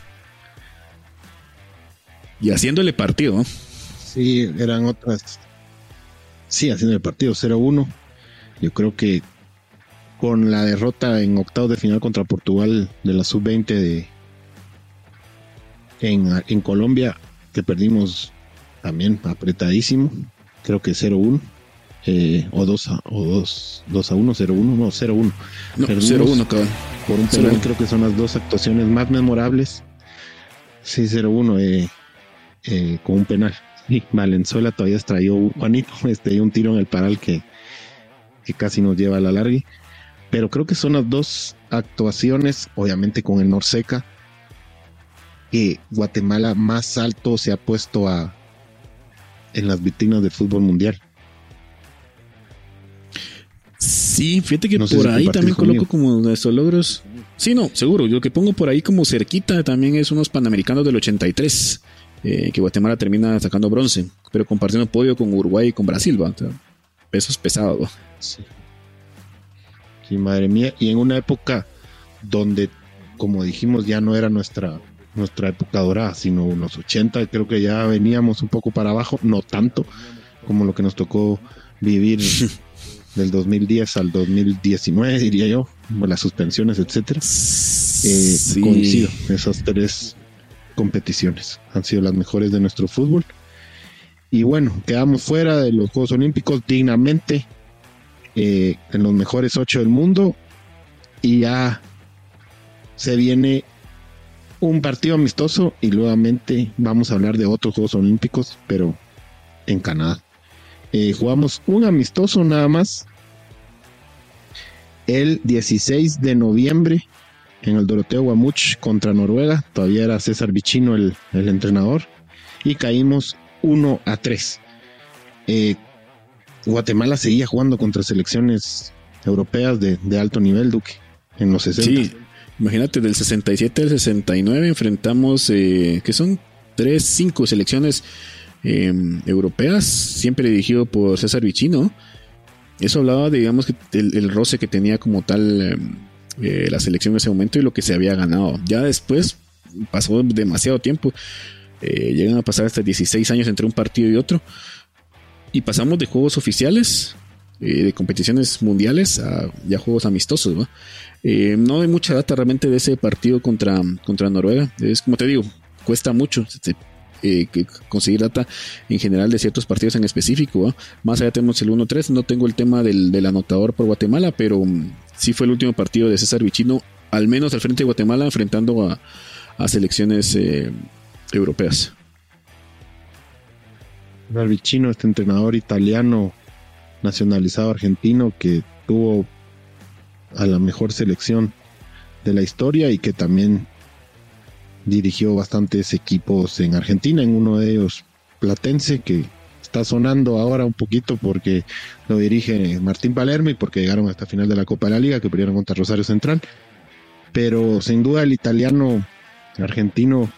Y haciéndole partido, ¿no? Sí, eran otras. Sí, haciendo el partido cero uno. Yo creo que con la derrota en octavos de final contra Portugal de la sub veinte de en, en Colombia, que perdimos también apretadísimo, creo que cero uno, eh, o dos a, o dos a uno, cero uno, no, cero uno. No, cero uno, cabrón. Por un penal, creo que son las dos actuaciones más memorables. Sí, cero uno, eh, eh, con un penal. Sí, Valenzuela todavía extrayó, Juanito, este, un tiro en el paral que, que casi nos lleva a la larga. Pero creo que son las dos actuaciones, obviamente con el Norseca, que Guatemala más alto se ha puesto a en las vitrinas del fútbol mundial. Sí, fíjate que no por sé si ahí también coloco conmigo como estos logros. Sí, no, seguro. Yo lo que pongo por ahí como cerquita también es unos Panamericanos del ochenta y tres, eh, que Guatemala termina sacando bronce, pero compartiendo podio con Uruguay y con Brasil, ¿va? O sea, pesos pesados, ¿va? Sí. Sí, madre mía, y en una época donde, como dijimos, ya no era nuestra nuestra época dorada, sino unos ochenta, creo que ya veníamos un poco para abajo, no tanto como lo que nos tocó vivir del dos mil diez al dos mil diecinueve, diría yo, las suspensiones, etcétera. Eh, sí. Coincido, esas tres competiciones han sido las mejores de nuestro fútbol. Y bueno, quedamos fuera de los Juegos Olímpicos dignamente. Eh, en los mejores ocho del mundo, y ya se viene un partido amistoso y nuevamente vamos a hablar de otros Juegos Olímpicos, pero en Canadá. Eh, jugamos un amistoso nada más el dieciséis de noviembre en el Doroteo Guamuch contra Noruega. Todavía era César Vichino el, el entrenador, y caímos uno a tres. eh, Guatemala seguía jugando contra selecciones europeas de, de alto nivel, Duque, en los sesenta. Sí, imagínate, del sesenta y siete al sesenta y nueve enfrentamos, eh, que son tres, cinco selecciones eh, europeas, siempre dirigido por César Vichino. Eso hablaba de, digamos, que el, el roce que tenía como tal eh, la selección en ese momento y lo que se había ganado. Ya después pasó demasiado tiempo, eh, llegan a pasar hasta dieciséis años entre un partido y otro. Y pasamos de juegos oficiales, eh, de competiciones mundiales, a ya juegos amistosos, ¿no? Eh, no hay mucha data realmente de ese partido contra, contra Noruega. Es como te digo, cuesta mucho eh, conseguir data en general de ciertos partidos en específico, ¿no? Más allá tenemos el uno tres, no tengo el tema del, del anotador por Guatemala, pero um, sí fue el último partido de César Vichino, al menos al frente de Guatemala, enfrentando a, a selecciones eh, europeas. Vichino, este entrenador italiano nacionalizado argentino que tuvo a la mejor selección de la historia y que también dirigió bastantes equipos en Argentina, en uno de ellos Platense, que está sonando ahora un poquito porque lo dirige Martín Palermo y porque llegaron hasta final de la Copa de la Liga, que perdieron contra Rosario Central. Pero sin duda el italiano argentino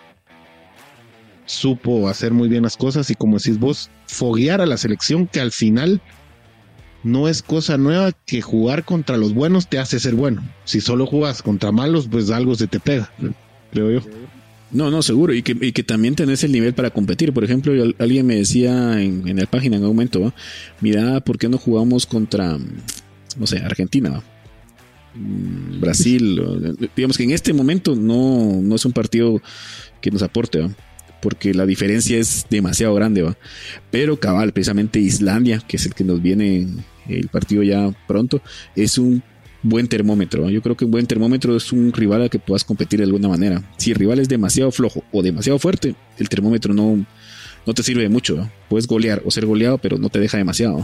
supo hacer muy bien las cosas y, como decís vos, foguear a la selección, que al final no es cosa nueva que jugar contra los buenos te hace ser bueno. Si solo jugas contra malos, pues algo se te pega, creo yo. No, no, seguro, y que, y que también tenés el nivel para competir. Por ejemplo, alguien me decía en, en la página en algún momento, ¿va? Mira, ¿por qué no jugamos contra, no sé, Argentina, ¿va? Brasil? Digamos que en este momento no, no es un partido que nos aporte, ¿va? Porque la diferencia es demasiado grande, ¿va? Pero cabal, precisamente Islandia, que es el que nos viene el partido ya pronto, es un buen termómetro, ¿no? Yo creo que un buen termómetro es un rival al que puedas competir de alguna manera. Si el rival es demasiado flojo o demasiado fuerte, el termómetro no, no te sirve de mucho, ¿no? Puedes golear o ser goleado, pero no te deja demasiado.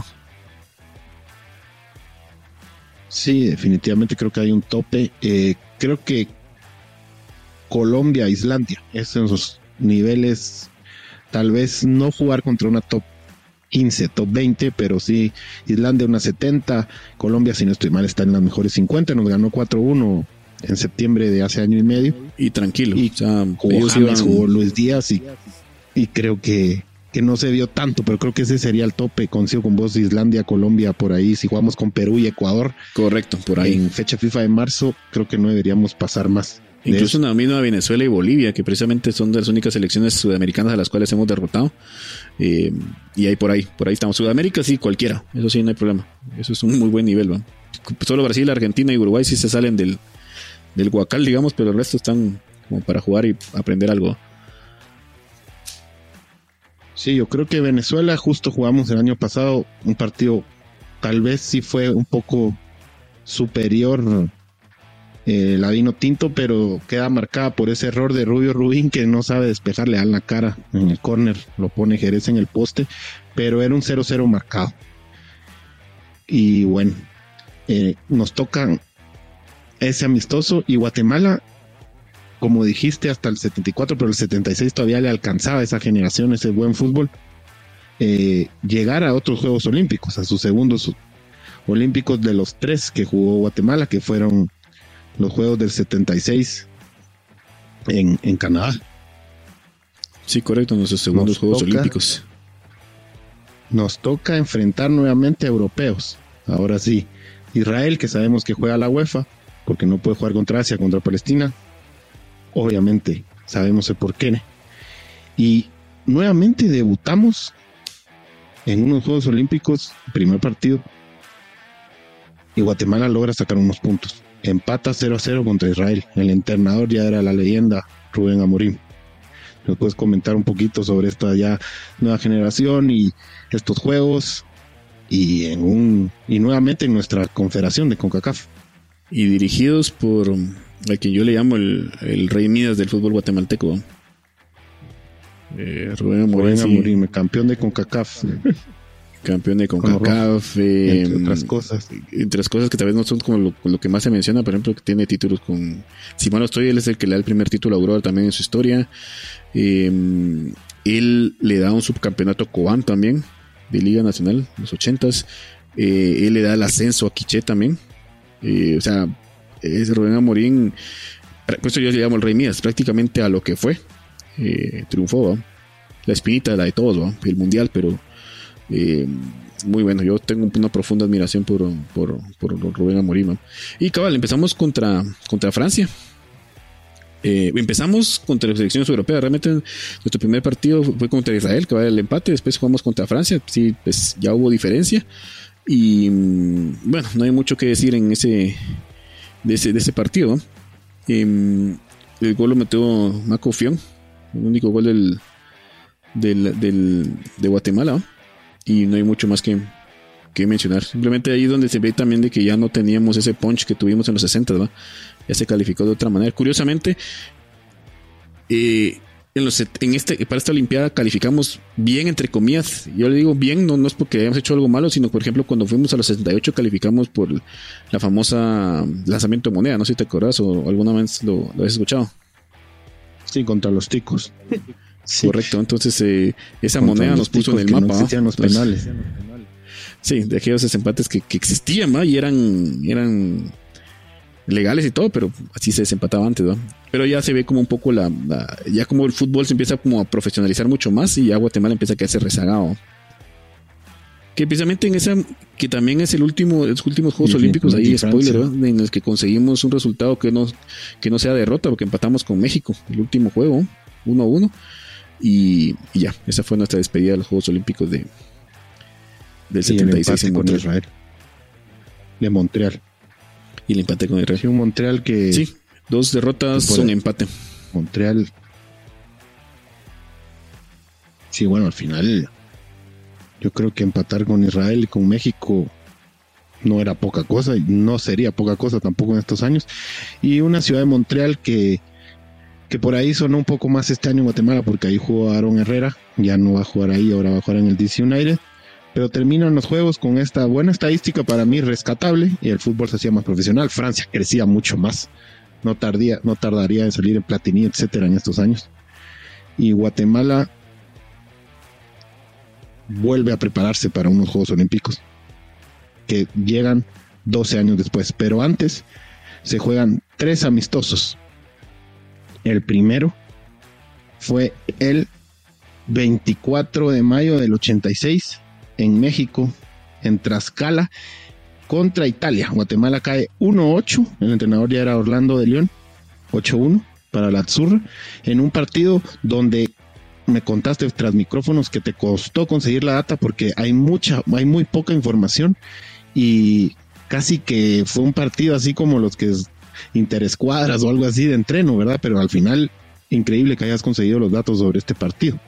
Sí, definitivamente creo que hay un tope. Eh, creo que Colombia, Islandia, esos niveles, tal vez no jugar contra una top quince, top veinte, pero sí, Islandia una setenta, Colombia, si no estoy mal, está en las mejores cincuenta, nos ganó cuatro uno en septiembre de hace año y medio. Y tranquilo. Y o sea, jugó James, iban... jugó Luis Díaz y, y creo que, que no se vio tanto, pero creo que ese sería el tope. Coincido con vos, Islandia, Colombia, por ahí. Si jugamos con Perú y Ecuador. Correcto, por ahí. En fecha FIFA de marzo, creo que no deberíamos pasar más. Incluso una misma Venezuela y Bolivia, que precisamente son de las únicas selecciones sudamericanas a las cuales hemos derrotado. Eh, y ahí por ahí, por ahí estamos. Sudamérica sí, cualquiera, eso sí, no hay problema. Eso es un muy buen nivel, ¿no? Solo Brasil, Argentina y Uruguay sí se salen del, del guacal, digamos, pero el resto están como para jugar y aprender algo. Sí, yo creo que Venezuela, justo jugamos el año pasado un partido, tal vez sí fue un poco superior. Eh, la vino tinto, pero queda marcada por ese error de Rubio Rubín que no sabe despejarle a la cara en el córner, lo pone Jerez en el poste, pero era un cero cero marcado. Y bueno, eh, nos toca ese amistoso y Guatemala, como dijiste, hasta el setenta y cuatro, pero el setenta y seis todavía le alcanzaba a esa generación, ese buen fútbol, eh, llegar a otros Juegos Olímpicos, a sus segundos Olímpicos de los tres que jugó Guatemala, que fueron los Juegos del setenta y seis en, en Canadá. Sí, correcto, nuestros segundos nos Juegos toca, Olímpicos. Nos toca enfrentar nuevamente a europeos. Ahora sí, Israel, que sabemos que juega la UEFA, porque no puede jugar contra Asia, contra Palestina. Obviamente, sabemos el porqué. Y nuevamente debutamos en unos Juegos Olímpicos, primer partido, y Guatemala logra sacar unos puntos. Empata cero a cero contra Israel. El entrenador ya era la leyenda Rubén Amorim. ¿Nos puedes comentar un poquito sobre esta ya nueva generación y estos juegos y en un y nuevamente en nuestra confederación de CONCACAF? Y dirigidos por a quien yo le llamo el, el rey Midas del fútbol guatemalteco. Eh, Rubén Amorim, Rubén Amorim, sí. Campeón de CONCACAF. Campeón de CONCACAF, eh, entre otras cosas. Entre las cosas que tal vez no son como lo, lo que más se menciona, por ejemplo, que tiene títulos con... Si mal no estoy, él es el que le da el primer título a Aurora también en su historia. Eh, él le da un subcampeonato a Cobán también, de Liga Nacional, en los ochentas. Eh, él le da el ascenso a Quiché también. Eh, o sea, es Rubén Amorim, por eso yo le llamo el rey Mías, prácticamente a lo que fue. Eh, triunfó, ¿va? La espinita, la de todos, ¿va? El mundial, pero... Eh, muy bueno, yo tengo una profunda admiración por, por, por Rubén Amorim, ¿no? Y cabal, empezamos contra, contra Francia. Eh, empezamos contra las selecciones europeas. Realmente nuestro primer partido fue contra Israel, que va el empate. Después jugamos contra Francia. Sí, pues ya hubo diferencia. Y bueno, no hay mucho que decir en ese de ese, de ese partido, ¿no? Eh, el gol lo metió Maco Fion, el único gol del, del, del de Guatemala, ¿no? Y no hay mucho más que, que mencionar. Simplemente ahí donde se ve también de que ya no teníamos ese punch que tuvimos en los sesenta, ¿no? Ya se calificó de otra manera. Curiosamente, eh, en los, en este, para esta Olimpiada calificamos bien, entre comillas. Yo le digo bien, no, no es porque hayamos hecho algo malo, sino por ejemplo cuando fuimos a los sesenta y ocho calificamos por la famosa lanzamiento de moneda. No sé si te acordás o, o alguna vez lo, lo has escuchado. Sí, contra los ticos. Sí. Correcto, entonces eh, esa Contra moneda nos puso en el mapa. No existían los penales. Sí, de aquellos desempates que, que existían, ¿no? Y eran, eran legales y todo, pero así se desempataba antes, ¿no? Pero ya se ve como un poco la, la ya como el fútbol se empieza como a profesionalizar mucho más y ya Guatemala empieza a quedarse rezagado. Que precisamente en esa, que también es el último, los últimos Juegos sí, Olímpicos, sí, ahí spoiler, ¿no? En los que conseguimos un resultado que no, que no sea derrota, porque empatamos con México, el último juego, uno a uno. Y, y ya, esa fue nuestra despedida de los Juegos Olímpicos de del setenta y seis en Montreal. Israel. De Montreal. Y el empate con Israel. Sí, un Montreal que... Sí, dos derrotas son empate. Montreal. Sí, bueno, al final yo creo que empatar con Israel y con México no era poca cosa y no sería poca cosa tampoco en estos años. Y una ciudad de Montreal que, que por ahí sonó un poco más este año en Guatemala, porque ahí jugó Aaron Herrera, ya no va a jugar ahí, ahora va a jugar en el D C United. Pero terminan los juegos con esta buena estadística, para mí rescatable, y el fútbol se hacía más profesional. Francia crecía mucho más, no, tardía, no tardaría en salir en Platini, etcétera, en estos años. Y Guatemala vuelve a prepararse para unos Juegos Olímpicos que llegan doce años después, pero antes se juegan tres amistosos. El primero fue el veinticuatro de mayo del ochenta y seis en México, en Tlaxcala, contra Italia. Guatemala cae uno ocho, el entrenador ya era Orlando de León, ocho uno para la Azzurra, en un partido donde me contaste tras micrófonos que te costó conseguir la data porque hay mucha, hay muy poca información, y casi que fue un partido así como los que es interescuadras o algo así de entreno, ¿verdad? Pero al final, increíble que hayas conseguido los datos sobre este partido.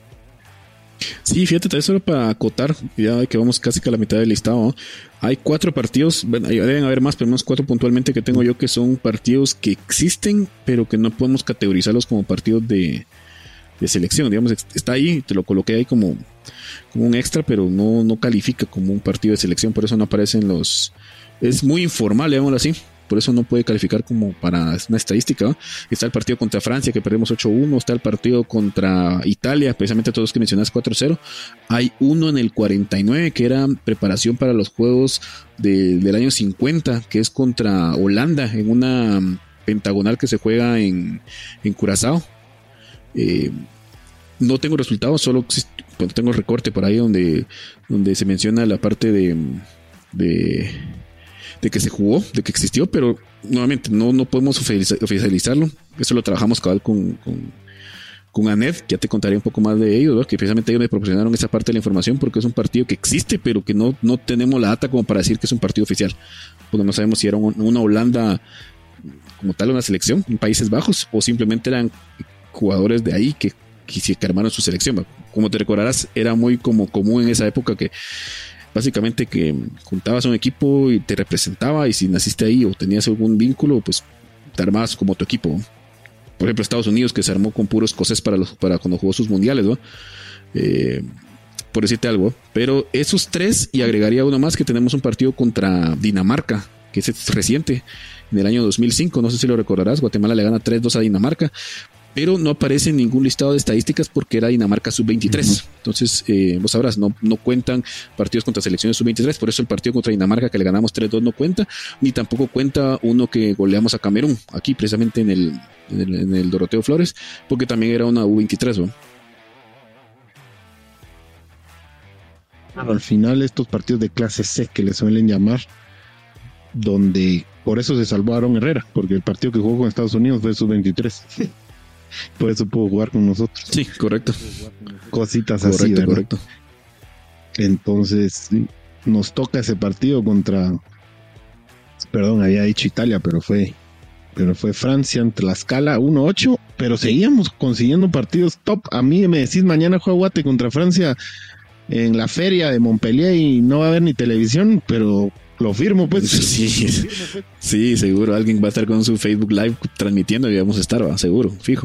Sí, fíjate, tal vez solo para acotar, ya que vamos casi que a la mitad del listado, ¿no? Hay cuatro partidos, bueno, deben haber más, pero unos cuatro puntualmente que tengo yo, que son partidos que existen, pero que no podemos categorizarlos como partidos de, de selección. Digamos, está ahí, te lo coloqué ahí como, como un extra, pero no, no califica como un partido de selección, por eso no aparecen los... Es muy informal, digámoslo así. Por eso no puede calificar como para una estadística, ¿no? Está el partido contra Francia, que perdimos ocho uno. Está el partido contra Italia, precisamente todos los que mencionas, cuatro cero. Hay uno en el cuarenta y nueve, que era preparación para los Juegos de, del año cincuenta, que es contra Holanda, en una pentagonal que se juega en, en Curazao. Eh, no tengo resultados, solo bueno, tengo el recorte por ahí donde, donde se menciona la parte de... de de que se jugó, de que existió, pero nuevamente no, no podemos oficializarlo. Eso lo trabajamos cabal con, con, con ANED, que ya te contaré un poco más de ellos, ¿no? Que precisamente ellos me proporcionaron esa parte de la información, porque es un partido que existe, pero que no, no tenemos la data como para decir que es un partido oficial, porque no sabemos si era un, una Holanda como tal, una selección en Países Bajos, o simplemente eran jugadores de ahí que, que, que armaron su selección. Como te recordarás, era muy como común en esa época que básicamente que juntabas un equipo y te representaba, y si naciste ahí o tenías algún vínculo, pues te armabas como tu equipo. Por ejemplo, Estados Unidos, que se armó con puro escocés para, los, para cuando jugó sus mundiales, ¿no? Eh, por decirte algo. Pero esos tres, y agregaría uno más, que tenemos un partido contra Dinamarca, que es reciente, en el año dos mil cinco, no sé si lo recordarás. Guatemala le gana tres dos a Dinamarca, pero no aparece en ningún listado de estadísticas porque era Dinamarca sub veintitrés. Uh-huh. Entonces, eh, vos sabrás, no, no cuentan partidos contra selecciones sub veintitrés, por eso el partido contra Dinamarca que le ganamos tres dos no cuenta, ni tampoco cuenta uno que goleamos a Camerún, aquí precisamente en el, en el, en el Doroteo Flores, porque también era una U veintitrés, ¿no? Bueno, al final estos partidos de clase C que le suelen llamar, donde por eso se salvó Aaron Herrera, porque el partido que jugó con Estados Unidos fue sub veintitrés. Por eso pudo jugar con nosotros. Sí, correcto. Cositas correcto, así, ¿verdad? Correcto. Entonces, nos toca ese partido contra... Perdón, había dicho Italia, pero fue... Pero fue Francia en Tlaxcala, uno ocho. Pero seguíamos consiguiendo partidos top. A mí me decís, mañana juega Guate contra Francia en la feria de Montpellier y no va a haber ni televisión, pero... Lo firmo, pues. Sí, sí, seguro. Alguien va a estar con su Facebook Live transmitiendo y vamos a estar, ¿va? Seguro, fijo.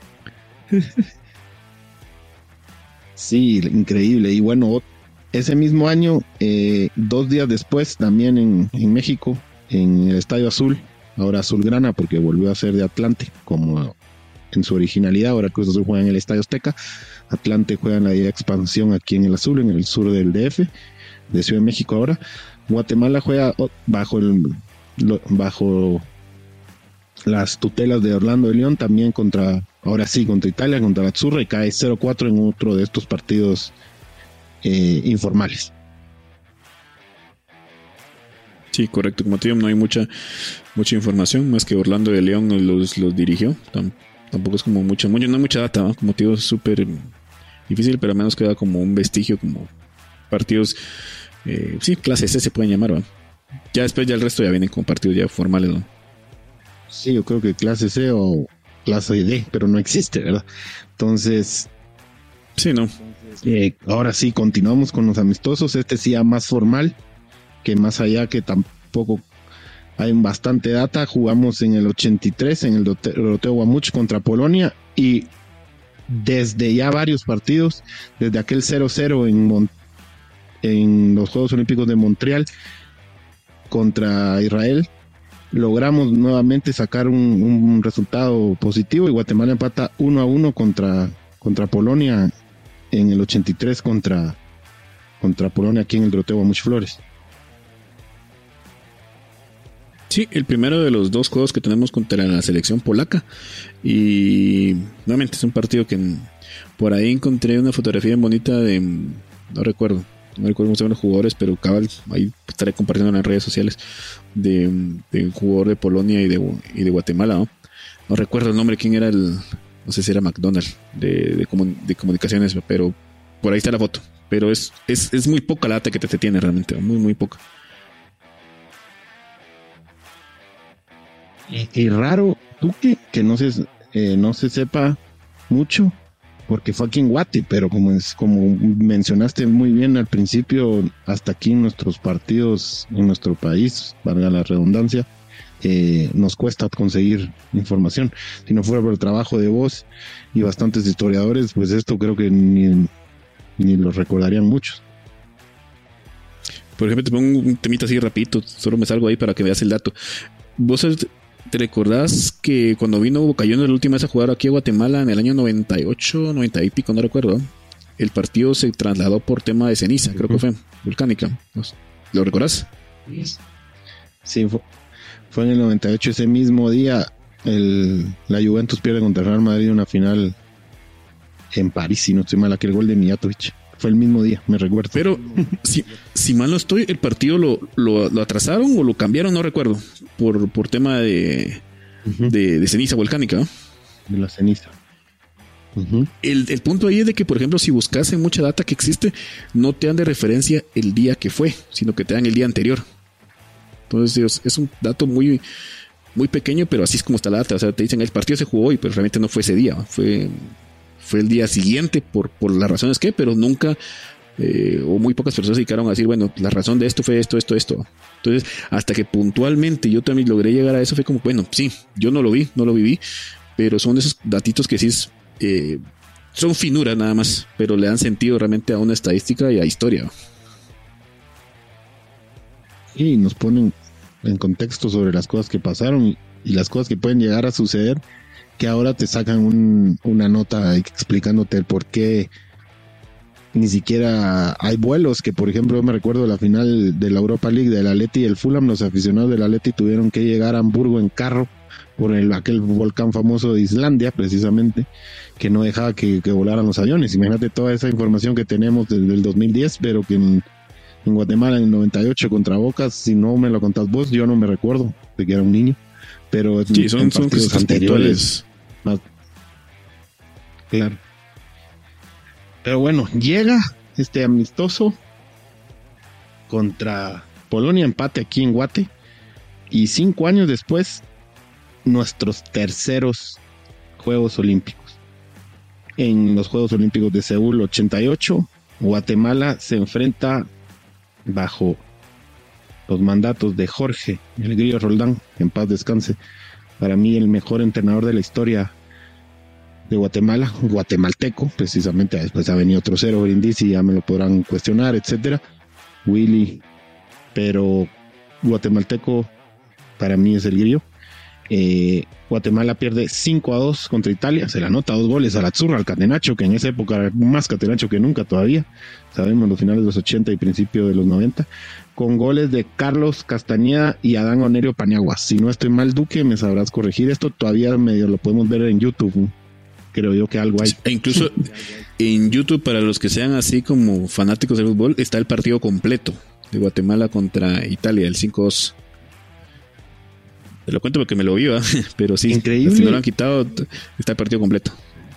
Sí, increíble. Y bueno, ese mismo año, eh, dos días después, también en, en México, en el Estadio Azul, ahora Azulgrana, porque volvió a ser de Atlante, como en su originalidad. Ahora Cruz Azul juega en el Estadio Azteca. Atlante juega en la expansión aquí en el Azul, en el sur del D F, de Ciudad de México ahora. Guatemala juega bajo el bajo las tutelas de Orlando de León, también contra, ahora sí, contra Italia, contra la Azzurra, y cae cero cuatro en otro de estos partidos eh, informales. Sí, correcto. Como te digo, no hay mucha mucha información, más que Orlando de León los, los dirigió. Tam, tampoco es como mucha, mucha, no hay mucha data, ¿no? Como te digo, es súper difícil, pero al menos queda como un vestigio, como partidos... Eh, sí, clase C se pueden llamar, ¿va? Ya después ya el resto ya vienen con partidos ya formales, ¿no? Sí, yo creo que clase C o clase D, pero no existe, ¿verdad? Entonces... Sí, ¿no? Eh, ahora sí, continuamos con los amistosos. Este sí ya más formal, que más allá que tampoco hay bastante data, jugamos en el ochenta y tres en el Doroteo Guamuch contra Polonia, y desde ya varios partidos, desde aquel cero cero en, Mon- en los Juegos Olímpicos de Montreal contra Israel, logramos nuevamente sacar un, un resultado positivo, y Guatemala empata uno a uno contra, contra Polonia en el ochenta y tres contra, contra Polonia aquí en el Doroteo Guamuch Flores. Sí, el primero de los dos juegos que tenemos contra la selección polaca. Y nuevamente es un partido que en, por ahí encontré una fotografía bien bonita de, no recuerdo, no recuerdo cómo se llaman los jugadores, pero cabal, ahí estaré compartiendo en las redes sociales, de, de un jugador de Polonia y de, y de Guatemala, ¿no? No recuerdo el nombre, quién era el, no sé si era McDonald, de, de, comun, de comunicaciones, pero por ahí está la foto. Pero es, es, es muy poca la data que te, te tiene realmente, muy, muy poca. Y, y raro, tú que, que no se eh, no se sepa mucho, porque fue aquí en Guate, pero como es como mencionaste muy bien al principio, hasta aquí en nuestros partidos, en nuestro país, valga la redundancia, eh, nos cuesta conseguir información. Si no fuera por el trabajo de vos y bastantes historiadores, pues esto creo que ni, ni lo recordarían muchos. Por ejemplo, te pongo un temita así rapidito, solo me salgo ahí para que veas el dato. Vos ¿te recordás que cuando vino Bocayuno la última vez a jugar aquí a Guatemala en el año noventa y ocho, noventa y pico, no recuerdo? El partido se trasladó por tema de ceniza, creo que fue volcánica. ¿Lo recordás? Sí, fue, fue en el noventa y ocho, ese mismo día el, la Juventus pierde contra el Real Madrid una final en París, si no estoy mal, aquel gol de Mijatovic. Fue el mismo día, me recuerdo. Pero, si, si mal no estoy, ¿el partido lo, lo, lo atrasaron o lo cambiaron? No recuerdo. Por, por tema de, uh-huh. de, de ceniza volcánica, ¿no? De la ceniza. Uh-huh. El, el punto ahí es de que, por ejemplo, si buscas en mucha data que existe, no te dan de referencia el día que fue, sino que te dan el día anterior. Entonces, es un dato muy, muy pequeño, pero así es como está la data. O sea, te dicen, el partido se jugó hoy, pero realmente no fue ese día, ¿no? Fue... fue el día siguiente por, por las razones que, pero nunca eh, o muy pocas personas se dedicaron a decir, bueno, la razón de esto fue esto, esto, esto. Entonces, hasta que puntualmente yo también logré llegar a eso, fue como, bueno, sí, yo no lo vi, no lo viví, pero son de esos datitos que sí es, eh, son finuras nada más, pero le dan sentido realmente a una estadística y a historia. Y nos ponen en contexto sobre las cosas que pasaron y, y las cosas que pueden llegar a suceder, que ahora te sacan un, una nota explicándote el por qué ni siquiera hay vuelos, que por ejemplo yo me recuerdo la final de la Europa League del Atleti y el Fulham, los aficionados del Atleti tuvieron que llegar a Hamburgo en carro por el, aquel volcán famoso de Islandia precisamente, que no dejaba que, que volaran los aviones. Imagínate toda esa información que tenemos desde el dos mil diez, pero que en, en Guatemala en el noventa y ocho contra Boca, si no me lo contás vos, yo no me recuerdo de que era un niño, pero sí, son, en son partidos anteriores más, claro. Pero bueno, llega este amistoso contra Polonia, empate aquí en Guate, y cinco años después nuestros terceros Juegos Olímpicos. En los Juegos Olímpicos de Seúl ochenta y ocho, Guatemala se enfrenta bajo los mandatos de Jorge el Grillo Roldán, en paz descanse, para mí el mejor entrenador de la historia de Guatemala, guatemalteco, precisamente. Después ha venido otro cero, Brindisi, ya me lo podrán cuestionar, etcétera, Willy, pero guatemalteco para mí es el Grillo. Eh, Guatemala pierde cinco a dos contra Italia, se le anota dos goles a la Zurra, al Catenacho, que en esa época era más Catenacho que nunca todavía, sabemos, los finales de los ochenta y principio de los noventa, con goles de Carlos Castañeda y Adán Onerio Paniagua. Si no estoy mal, Duque, me sabrás corregir esto, todavía medio lo podemos ver en YouTube, creo yo que algo hay. E incluso en YouTube, para los que sean así como fanáticos del fútbol, está el partido completo de Guatemala contra Italia, el cinco dos. Te lo cuento porque me lo vi, ¿eh? Pero sí, increíble. Si no lo han quitado, está el partido completo.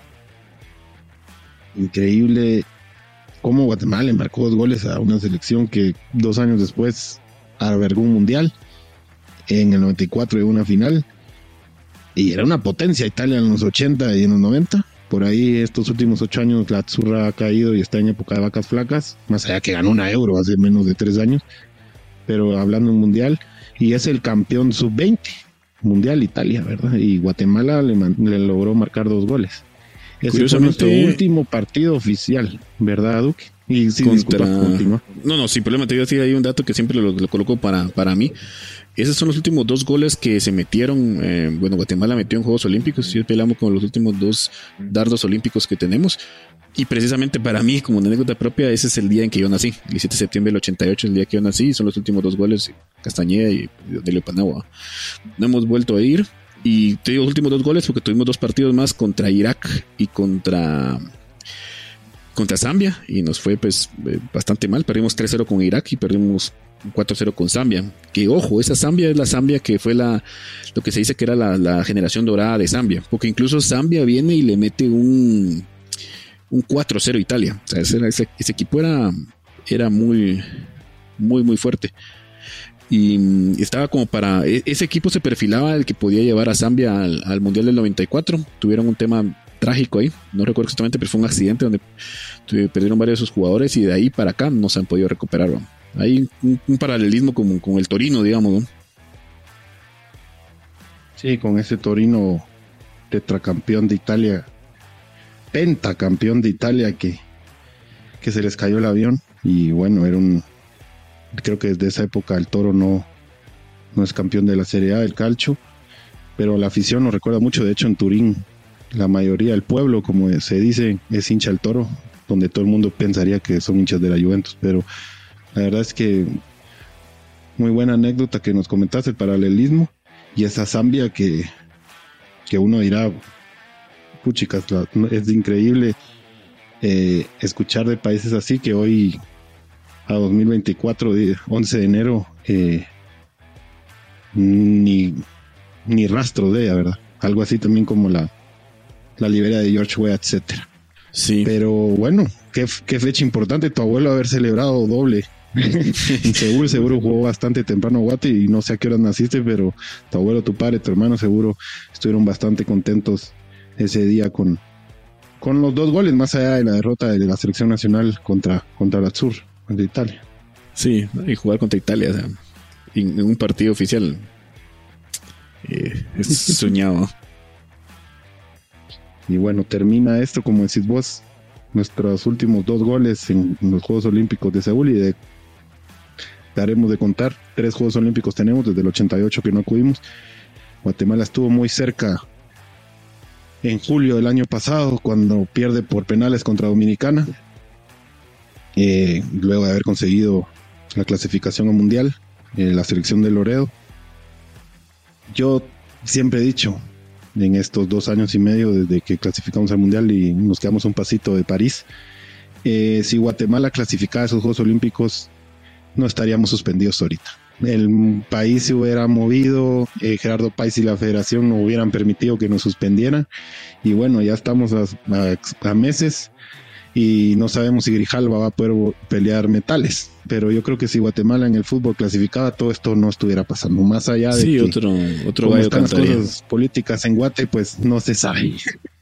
Increíble cómo Guatemala embarcó dos goles a una selección que dos años después albergó un mundial, en el noventa y cuatro de una final, y era una potencia Italia en los ochenta y en los noventa. Por ahí estos últimos ocho años la Zurra ha caído y está en época de vacas flacas, más allá que ganó una Euro hace menos de tres años. pero hablando en mundial, y es el campeón sub veinte, mundial Italia, ¿verdad? Y Guatemala le, man, le logró marcar dos goles. Ese fue nuestro último partido oficial, ¿verdad, Duque? Y sí, contra... disculpa, no, no, sin problema. Te digo, sí, hay un dato que siempre lo, lo coloco para, para mí. Esos son los últimos dos goles que se metieron. Eh, bueno, Guatemala metió en Juegos Olímpicos. Y peleamos con los últimos dos dardos olímpicos que tenemos. Y precisamente para mí, como una anécdota propia, ese es el día en que yo nací. El diecisiete de septiembre del ochenta y ocho, el día que yo nací. Y son los últimos dos goles, Castañeda y de Leopanagua. No hemos vuelto a ir. Y te digo los últimos dos goles porque tuvimos dos partidos más contra Irak y contra contra Zambia y nos fue pues bastante mal. Perdimos tres cero con Irak y perdimos cuatro cero con Zambia. Que ojo, esa Zambia es la Zambia que fue la lo que se dice que era la, la generación dorada de Zambia, porque incluso Zambia viene y le mete un un cuatro cero a Italia. O sea, ese, ese, ese equipo era era muy muy muy fuerte. Y estaba como para... Ese equipo se perfilaba el que podía llevar a Zambia al, al Mundial del noventa y cuatro. Tuvieron un tema trágico ahí. No recuerdo exactamente, pero fue un accidente donde perdieron varios de sus jugadores y de ahí para acá no se han podido recuperar. ¿no? Hay un, un paralelismo con, con el Torino, digamos. ¿no? Sí, con ese Torino tetracampeón de Italia, pentacampeón de Italia que, que se les cayó el avión. Y bueno, era un... Creo que desde esa época el Toro no, no es campeón de la Serie A del calcio, pero la afición nos recuerda mucho. De hecho, en Turín, la mayoría del pueblo, como se dice, es hincha del Toro, donde todo el mundo pensaría que son hinchas de la Juventus. Pero la verdad es que muy buena anécdota que nos comentaste, el paralelismo, y esa Zambia que, que uno dirá, puchicas, es increíble eh, escuchar de países así que hoy... a dos mil veinticuatro, once de enero, eh, ni, ni rastro de ella, ¿verdad? Algo así también como la, la Liberia de George Weah, etcétera. Sí. Pero bueno, qué, qué fecha importante, tu abuelo haber celebrado doble. En Seúl seguro jugó bastante temprano Guate y no sé a qué horas naciste, pero tu abuelo, tu padre, tu hermano seguro estuvieron bastante contentos ese día con, con los dos goles, más allá de la derrota de la selección nacional contra, contra la Sur. De Italia. Sí, y jugar contra Italia, o sea, en un partido oficial eh, es soñado. Y bueno, termina esto, como decís vos, nuestros últimos dos goles en los Juegos Olímpicos de Seúl, y de, daremos de contar, tres Juegos Olímpicos tenemos desde el ochenta y ocho que no acudimos. Guatemala estuvo muy cerca en julio del año pasado cuando pierde por penales contra Dominicana. Eh, luego de haber conseguido la clasificación al mundial, eh, la selección de Loredo. Yo siempre he dicho, en estos dos años y medio desde que clasificamos al mundial y nos quedamos un pasito de París, eh, si Guatemala clasificaba a esos Juegos Olímpicos, no estaríamos suspendidos ahorita. El país se hubiera movido, eh, Gerardo Páez y la federación no hubieran permitido que nos suspendieran, y bueno, ya estamos a, a, a meses y no sabemos si Grijalva va a poder pelear metales, pero yo creo que si Guatemala en el fútbol clasificaba, todo esto no estuviera pasando, más allá de sí, que otro, otro cómo gallo están cantaría. las cosas políticas en Guate, pues no se sabe.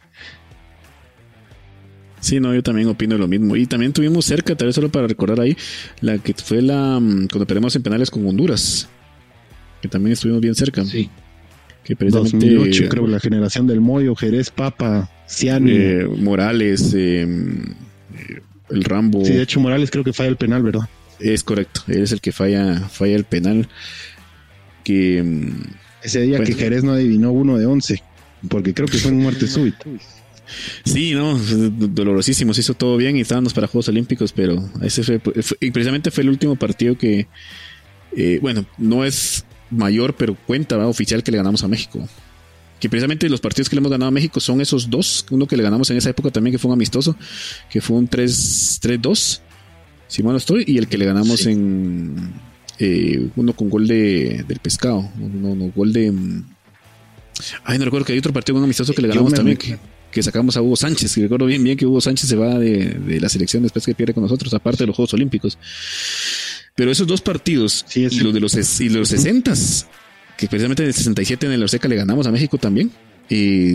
Sí, no, yo también opino lo mismo. Y también tuvimos cerca, tal vez solo para recordar ahí, la que fue la cuando perdimos en penales con Honduras, que también estuvimos bien cerca. Sí. Que precisamente, dos mil ocho, creo, la generación del Moyo, Jerez, Papa, Ciani. Eh, Morales, eh, eh, el Rambo. Sí, de hecho Morales creo que falla el penal, ¿verdad? Es correcto, él es el que falla, falla el penal. Que ese día bueno, que Jerez no adivinó uno de once, porque creo que fue en muerte súbita. Sí, no, dolorosísimo, se hizo todo bien y estábamos para Juegos Olímpicos, pero ese fue, fue y precisamente fue el último partido que, eh, bueno, no es mayor, pero cuenta, ¿verdad? Oficial, que le ganamos a México. Que precisamente los partidos que le hemos ganado a México son esos dos, uno que le ganamos en esa época también, que fue un amistoso, que fue un tres dos, si mal no estoy, y el que le ganamos sí. en eh, uno con gol de del Pescado, no, no, gol de ay, no recuerdo, que hay otro partido con un amistoso que le ganamos también, que, que sacamos a Hugo Sánchez, que recuerdo bien bien que Hugo Sánchez se va de, de la selección después que pierde con nosotros, aparte de los Juegos Olímpicos. Pero esos dos partidos, sí, y los de los, y los sesentas, que precisamente en el sesenta y siete en el Orseca le ganamos a México también, y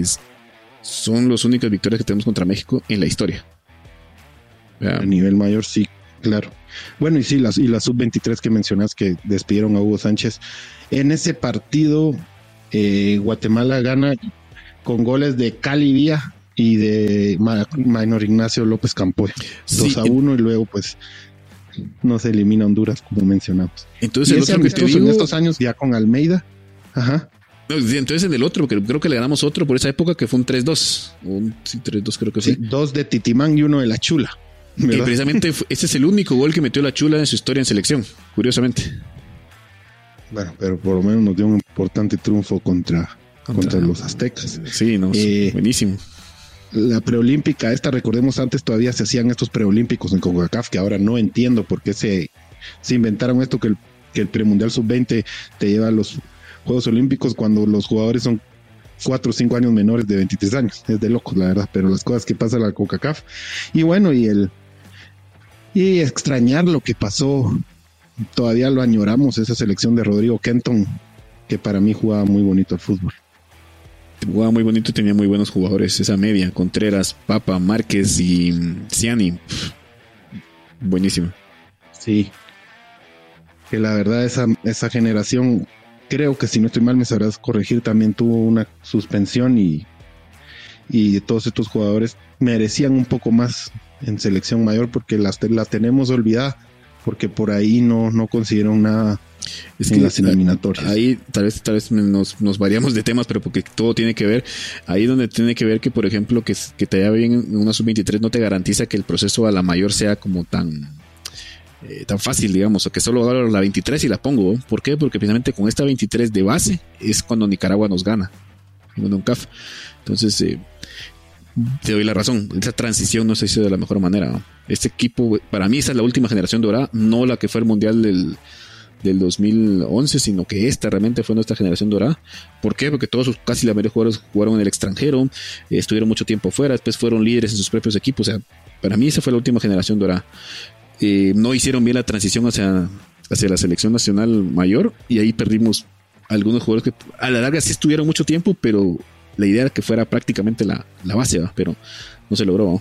son las únicas victorias que tenemos contra México en la historia. A nivel mayor, sí. Claro. Bueno, y sí, la, y la sub veintitrés que mencionas que despidieron a Hugo Sánchez. En ese partido, eh, Guatemala gana con goles de Cali Vía y de Minor Ignacio López Campoy. Sí, dos a uno y luego pues no se elimina Honduras, como mencionamos. Entonces, y el ese otro amistoso que te digo, en estos años ya con Almeida. Ajá. No, entonces en el otro, porque creo que le ganamos otro por esa época que fue un tres dos. Un sí, tres dos creo que sí, fue. Dos de Titimán y uno de La Chula. ¿Verdad? Y precisamente ese es el único gol que metió La Chula en su historia en selección, curiosamente. Bueno, pero por lo menos nos dio un importante triunfo contra, contra, contra los aztecas. Sí, no, eh, buenísimo. La preolímpica esta, recordemos, antes todavía se hacían estos preolímpicos en CONCACAF, que ahora no entiendo por qué se, se inventaron esto, que el, que el premundial sub veinte te lleva a los Juegos Olímpicos cuando los jugadores son cuatro o cinco años menores de veintitrés años. Es de locos, la verdad, pero las cosas que pasa en la CONCACAF. Y bueno, y el y extrañar lo que pasó, todavía lo añoramos, esa selección de Rodrigo Kenton, que para mí jugaba muy bonito el fútbol. Jugaba muy bonito y tenía muy buenos jugadores, esa media, Contreras, Papa, Márquez y Ciani. Buenísimo. Sí. Que la verdad esa, esa generación, creo que si no estoy mal me sabrás corregir, también tuvo una suspensión y, y todos estos jugadores merecían un poco más en selección mayor porque las, las tenemos olvidadas porque por ahí no, no consiguieron nada es en que las eliminatorias. Ahí tal vez, tal vez nos, nos variamos de temas, pero porque todo tiene que ver, ahí donde tiene que ver que por ejemplo que, que te vaya bien en una sub veintitrés no te garantiza que el proceso a la mayor sea como tan... Eh, tan fácil, digamos, o que solo agarro la veintitrés y la pongo. ¿Por qué? Porque precisamente con esta veintitrés de base es cuando Nicaragua nos gana en UNCAF. Entonces, eh, te doy la razón. Esa transición no se hizo de la mejor manera, ¿no? Este equipo, para mí, esa es la última generación dorada, no la que fue el mundial del, del dos mil once, sino que esta realmente fue nuestra generación dorada. ¿Por qué? Porque todos, casi la mayoría de jugadores jugaron en el extranjero, eh, estuvieron mucho tiempo fuera, después fueron líderes en sus propios equipos. O sea, para mí, esa fue la última generación dorada. Eh, no hicieron bien la transición hacia, hacia la selección nacional mayor y ahí perdimos algunos jugadores que a la larga sí estuvieron mucho tiempo, pero la idea era que fuera prácticamente la, la base, ¿no? Pero no se logró, ¿no?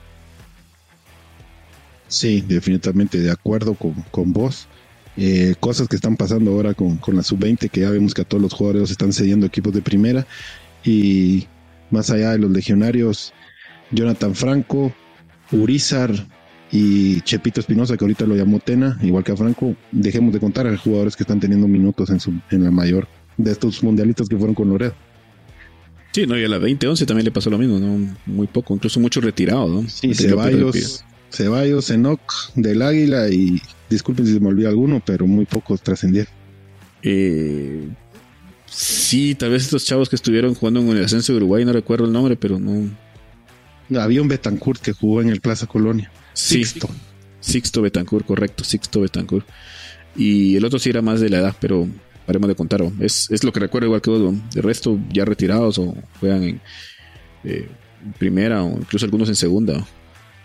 Sí, definitivamente de acuerdo con, con vos. Eh, cosas que están pasando ahora con, con la sub veinte, que ya vemos que a todos los jugadores están cediendo equipos de primera y más allá de los legionarios, Jonathan Franco, Urizar y Chepito Espinosa, que ahorita lo llamó Tena, igual que a Franco. Dejemos de contar a los jugadores que están teniendo minutos en, su, en la mayor de estos mundialistas que fueron con Loredo. Sí, no, y a la veinte once también le pasó lo mismo, ¿no? Muy poco, incluso mucho retirado, ¿no? Sí, Ceballos, Ceballos, Enoch del Águila y disculpen si se me olvida alguno, pero muy pocos trascendieron. Eh, sí, tal vez estos chavos que estuvieron jugando en el ascenso de Uruguay, no recuerdo el nombre, pero no. Había un Betancourt que jugó en el Plaza Colonia. Sí, Sixto. Sixto Betancourt, correcto, Sixto Betancourt. Y el otro sí era más de la edad, pero paremos de contar. ¿O? Es, es lo que recuerdo igual que vos. De resto, ya retirados o juegan en eh, primera o incluso algunos en segunda. ¿O?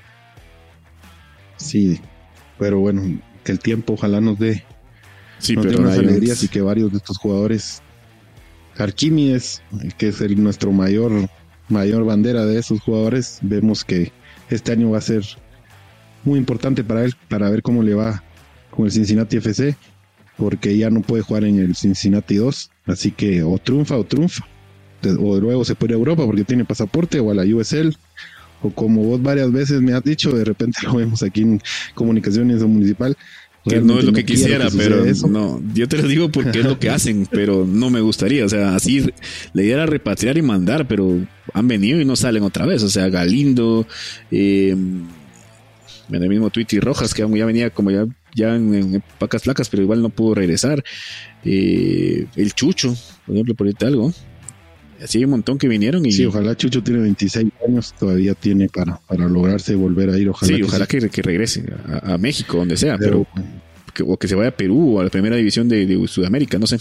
Sí, pero bueno, que el tiempo ojalá nos dé, sí, nos pero dé unas hay alegrías un... y que varios de estos jugadores, Arquímedes, que es el, nuestro mayor, mayor bandera de esos jugadores, vemos que este año va a ser muy importante para él, para ver cómo le va con el Cincinnati F C, porque ya no puede jugar en el Cincinnati dos, así que o triunfa o triunfa, o luego se puede ir a Europa porque tiene pasaporte, o a la U S L, o como vos varias veces me has dicho, de repente lo vemos aquí en Comunicaciones Municipal. Que no es lo que quisiera, que pero eso. No, yo te lo digo porque es lo que hacen, pero no me gustaría, o sea, así la idea era repatriar y mandar, pero han venido y no salen otra vez, o sea, Galindo, eh, en el mismo Twitty Rojas, que ya venía como ya, ya en, en vacas flacas, pero igual no pudo regresar, eh, el Chucho, por ejemplo, por ahorita algo, así hay un montón que vinieron y... Sí, ojalá Chucho tiene veintiséis años, todavía tiene para, para lograrse volver a ir, ojalá. Sí, que ojalá sí. que, que regrese a, a México, donde sea, pero, pero que, o que se vaya a Perú o a la primera división de, de Sudamérica, no sé.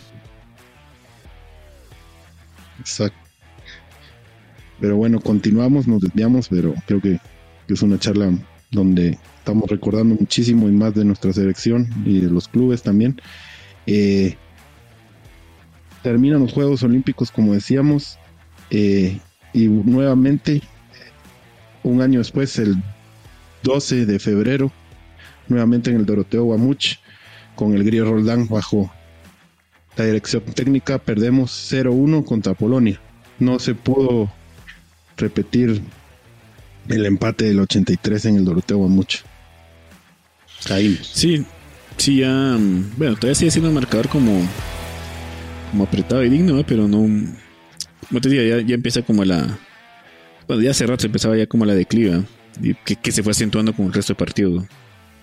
Exacto. Pero bueno, continuamos, nos desviamos, pero creo que, que es una charla donde estamos recordando muchísimo y más de nuestra selección y de los clubes también. Eh, terminan los Juegos Olímpicos, como decíamos, eh, y nuevamente, un año después, el doce de febrero, nuevamente en el Doroteo Guamuch, con el Grillo Roldán bajo la dirección técnica, perdemos cero uno contra Polonia. No se pudo repetir el empate del ochenta y tres en el Doroteo Guamuch. Caímos. Sí, sí, ya. Bueno, todavía sigue siendo un marcador como, como apretado y digno, ¿eh? Pero no. Como te decía, ya, ya empieza como la. Bueno, ya hace rato empezaba ya como la declive, ¿eh? Y que, que se fue acentuando con el resto del partido, ¿eh?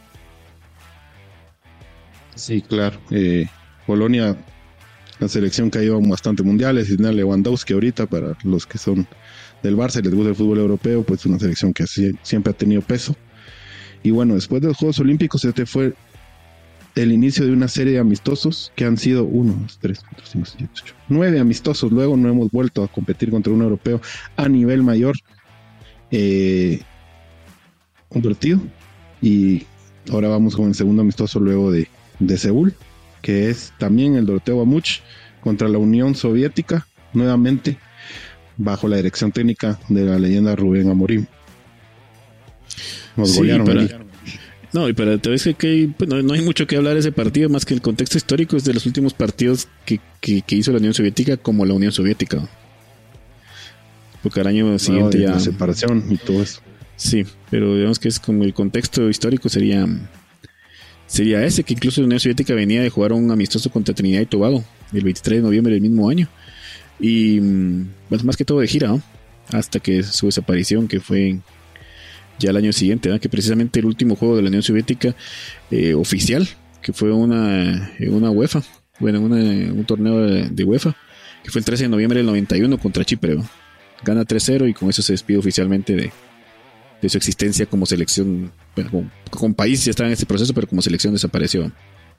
Sí, claro. Eh, Polonia, la selección que ha ido a bastante mundiales, y Lewandowski ahorita, para los que son del Barça y les gusta el fútbol europeo, pues una selección que sí, siempre ha tenido peso. Y bueno, después de los Juegos Olímpicos, este fue el inicio de una serie de amistosos que han sido uno, dos, tres, cuatro, cinco, seis, siete, ocho, nueve amistosos. Luego no hemos vuelto a competir contra un europeo a nivel mayor. Eh, un partido. Y ahora vamos con el segundo amistoso luego de, de Seúl, que es también el Doroteo Guamuch contra la Unión Soviética, nuevamente bajo la dirección técnica de la leyenda Rubén Amorim. Nos sí, golearon para, ahí. No, y para te ves que, que pues no, no hay mucho que hablar de ese partido, más que el contexto histórico es de los últimos partidos que, que, que hizo la Unión Soviética como la Unión Soviética. Porque al año siguiente no, ya... La separación y todo eso. Sí, pero digamos que es como el contexto histórico sería sería ese, que incluso la Unión Soviética venía de jugar un amistoso contra Trinidad y Tobago el veintitrés de noviembre del mismo año. Y pues, más que todo de gira, ¿no? Hasta que su desaparición, que fue ya el año siguiente, ¿no? Que precisamente el último juego de la Unión Soviética eh, oficial, que fue una, una UEFA, bueno, una, un torneo de, de UEFA, que fue el trece de noviembre del noventa y uno contra Chipre, ¿no? Gana tres cero y con eso se despide oficialmente de, de su existencia como selección. Bueno, como, como país ya estaba en este proceso, pero como selección desapareció.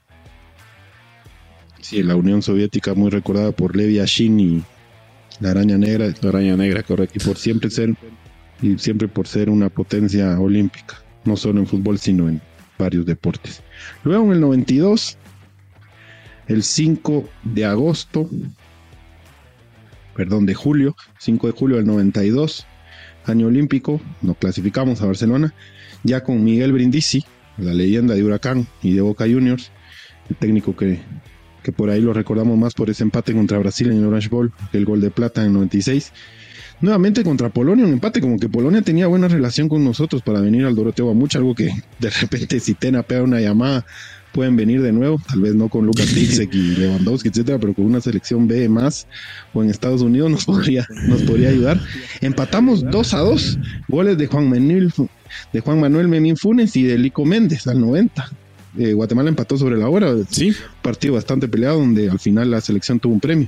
Sí, la Unión Soviética muy recordada por Lev Yashin y la Araña Negra. La Araña Negra, correcto. Y por siempre ser y siempre por ser una potencia olímpica, no solo en fútbol, sino en varios deportes. Luego en el noventa y dos, el cinco de agosto, perdón, de julio, cinco de julio del noventa y dos, año olímpico, nos clasificamos a Barcelona, ya con Miguel Brindisi, la leyenda de Huracán y de Boca Juniors, el técnico que, que por ahí lo recordamos más por ese empate contra Brasil en el Orange Bowl, el gol de plata en el noventa y seis. Nuevamente contra Polonia, un empate, como que Polonia tenía buena relación con nosotros para venir al Doroteo Guamuch, algo que de repente si Tena pega una llamada pueden venir de nuevo, tal vez no con Lucas Pixek y Lewandowski, etcétera, pero con una selección B más o en Estados Unidos nos podría, nos podría ayudar. Empatamos dos a dos, goles de Juan Manuel, de Juan Manuel Memín Funes y de Lico Méndez al noventa. Eh, Guatemala empató sobre la hora, sí, un partido bastante peleado donde al final la selección tuvo un premio.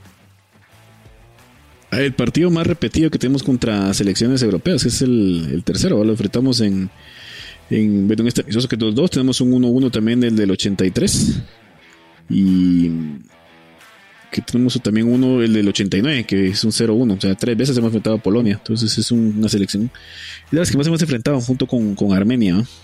El partido más repetido que tenemos contra selecciones europeas es el, el tercero, ¿vale? Lo enfrentamos en en, en este amistoso que dos dos, tenemos un uno uno también del del ochenta y tres y que tenemos también uno el del ochenta y nueve que es un cero uno, o sea, tres veces hemos enfrentado a Polonia, entonces es un, una selección de las que más hemos enfrentado junto con, con Armenia, ¿no?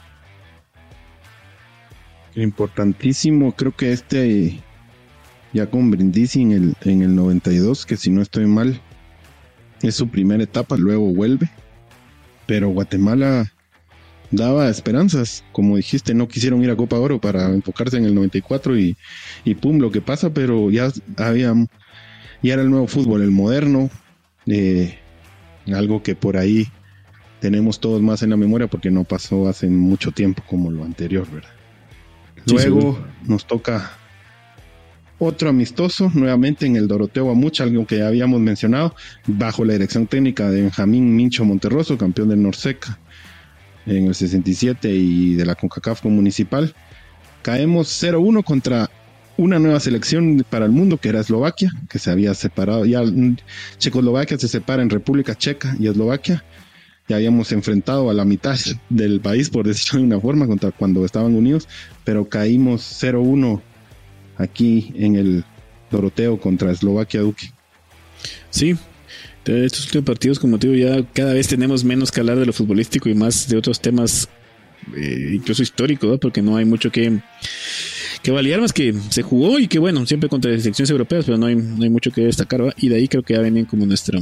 Importantísimo, creo que este ya con Brindisi en el, en el noventa y dos, que si no estoy mal es su primera etapa, luego vuelve, pero Guatemala daba esperanzas, como dijiste, no quisieron ir a Copa Oro para enfocarse en el noventa y cuatro y, y pum, lo que pasa, pero ya había, ya era el nuevo fútbol, el moderno, eh, algo que por ahí tenemos todos más en la memoria porque no pasó hace mucho tiempo como lo anterior, ¿verdad? Luego sí, nos toca otro amistoso, nuevamente en el Doroteo Guamuch, algo que ya habíamos mencionado, bajo la dirección técnica de Benjamín Mincho Monterroso, campeón del Norseca en el sesenta y siete y de la CONCACAF Municipal. Caemos cero uno contra una nueva selección para el mundo que era Eslovaquia, que se había separado, ya Checoslovaquia se separa en República Checa y Eslovaquia. Ya habíamos enfrentado a la mitad del país, por decirlo de una forma, contra cuando estaban unidos, pero caímos cero uno aquí en el Doroteo contra Eslovaquia Duque. Sí, de estos últimos partidos, como te digo, ya cada vez tenemos menos que hablar de lo futbolístico y más de otros temas, eh, incluso históricos, ¿no? Porque no hay mucho que, que validar, más que se jugó y que bueno, siempre contra las selecciones europeas, pero no hay, no hay mucho que destacar, ¿va? Y de ahí creo que ya venían como nuestra,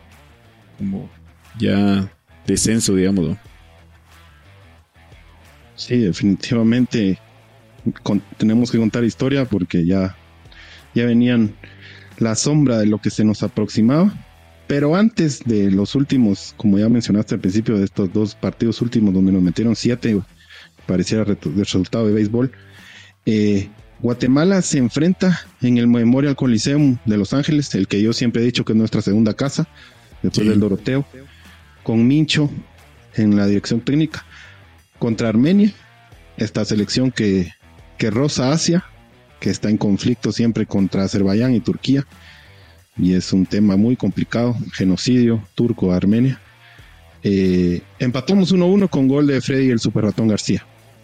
como ya descenso, digamos, ¿no? Sí, definitivamente con, tenemos que contar historia porque ya, ya venían la sombra de lo que se nos aproximaba. Pero antes de los últimos, como ya mencionaste al principio, de estos dos partidos últimos donde nos metieron siete, pareciera reto, de resultado de béisbol, eh, Guatemala se enfrenta en el Memorial Coliseum de Los Ángeles, el que yo siempre he dicho que es nuestra segunda casa, después sí. del Doroteo, con Mincho en la dirección técnica, contra Armenia, esta selección que, que roza Asia, que está en conflicto siempre contra Azerbaiyán y Turquía, y es un tema muy complicado, genocidio turco-armenia. Eh, empatamos uno a uno con gol de Freddy el Super Ratón García.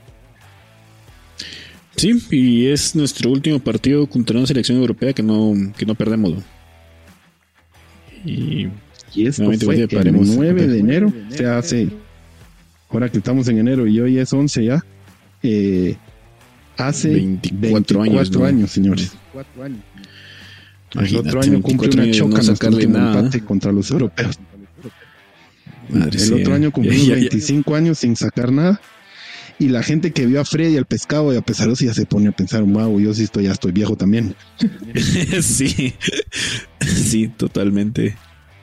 Sí, y es nuestro último partido contra una selección europea que no, que no perdemos. Y, y esto fue el nueve de enero, o sea, hace, ahora que estamos en enero y hoy es once ya, eh, hace veinticuatro, veinticuatro años, ¿no? años, señores. veinticuatro años. El otro año cumple una choca no nuestro último nada. empate contra los europeos. Madre el otro año cumplimos ya, ya, veinticinco ya. años sin sacar nada. Y la gente que vio a Freddy al pescado y a Pesaroso ya se pone a pensar, wow, yo sí estoy, ya estoy viejo también. Sí, sí, totalmente.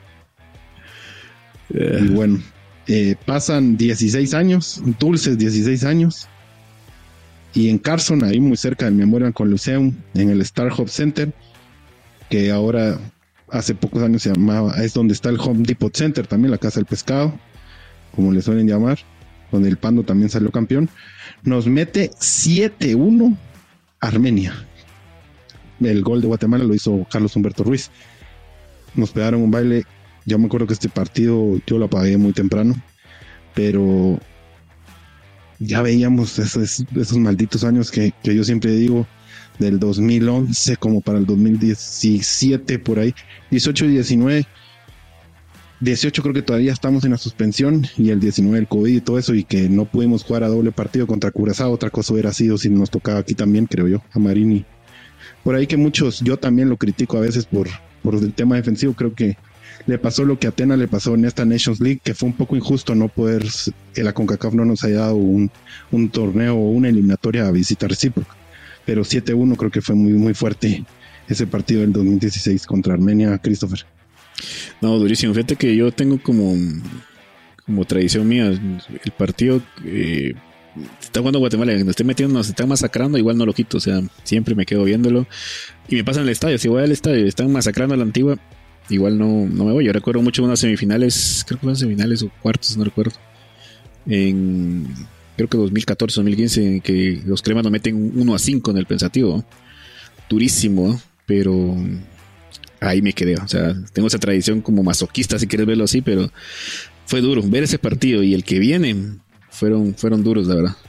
Y bueno, eh, pasan dieciséis años, dulces dieciséis años. Y en Carson, ahí muy cerca del Memorial Coliseum, en el Star Hub Center, que ahora hace pocos años se llamaba, es donde está el Home Depot Center, también la Casa del Pescado, como le suelen llamar, donde el Pando también salió campeón, nos mete siete uno Armenia. El gol de Guatemala lo hizo Carlos Humberto Ruiz. Nos pegaron un baile. Yo me acuerdo que este partido yo lo apagué muy temprano, pero ya veíamos esos, esos malditos años que, que yo siempre digo, del dos mil once como para el dos mil diecisiete, por ahí, dieciocho y diecinueve. dieciocho creo que todavía estamos en la suspensión, y el diecinueve el COVID y todo eso, y que no pudimos jugar a doble partido contra Curazao. Otra cosa hubiera sido si nos tocaba aquí también, creo yo, a Marini. Por ahí que muchos, yo también lo critico a veces por, por el tema defensivo. Creo que le pasó lo que a Atena le pasó en esta Nations League, que fue un poco injusto no poder, que la CONCACAF no nos haya dado un, un torneo o una eliminatoria a visita recíproca. Pero siete uno creo que fue muy, muy fuerte ese partido del dos mil dieciséis contra Armenia, Christopher. No, durísimo. Fíjate que yo tengo como, como tradición mía, el partido eh, está jugando Guatemala, nos esté metiendo, nos están masacrando, igual no lo quito, o sea, siempre me quedo viéndolo. Y me pasa en el estadio, si voy al estadio, están masacrando a la Antigua, igual no, no me voy. Yo recuerdo mucho unas semifinales, creo que fueron semifinales o cuartos, no recuerdo. En... creo que dos mil catorce, dos mil quince, en que los cremas nos meten uno a cinco en el Pensativo. Durísimo, pero ahí me quedé. O sea, tengo esa tradición como masoquista, si quieres verlo así, pero fue duro. Ver ese partido y el que viene fueron, fueron duros, la verdad.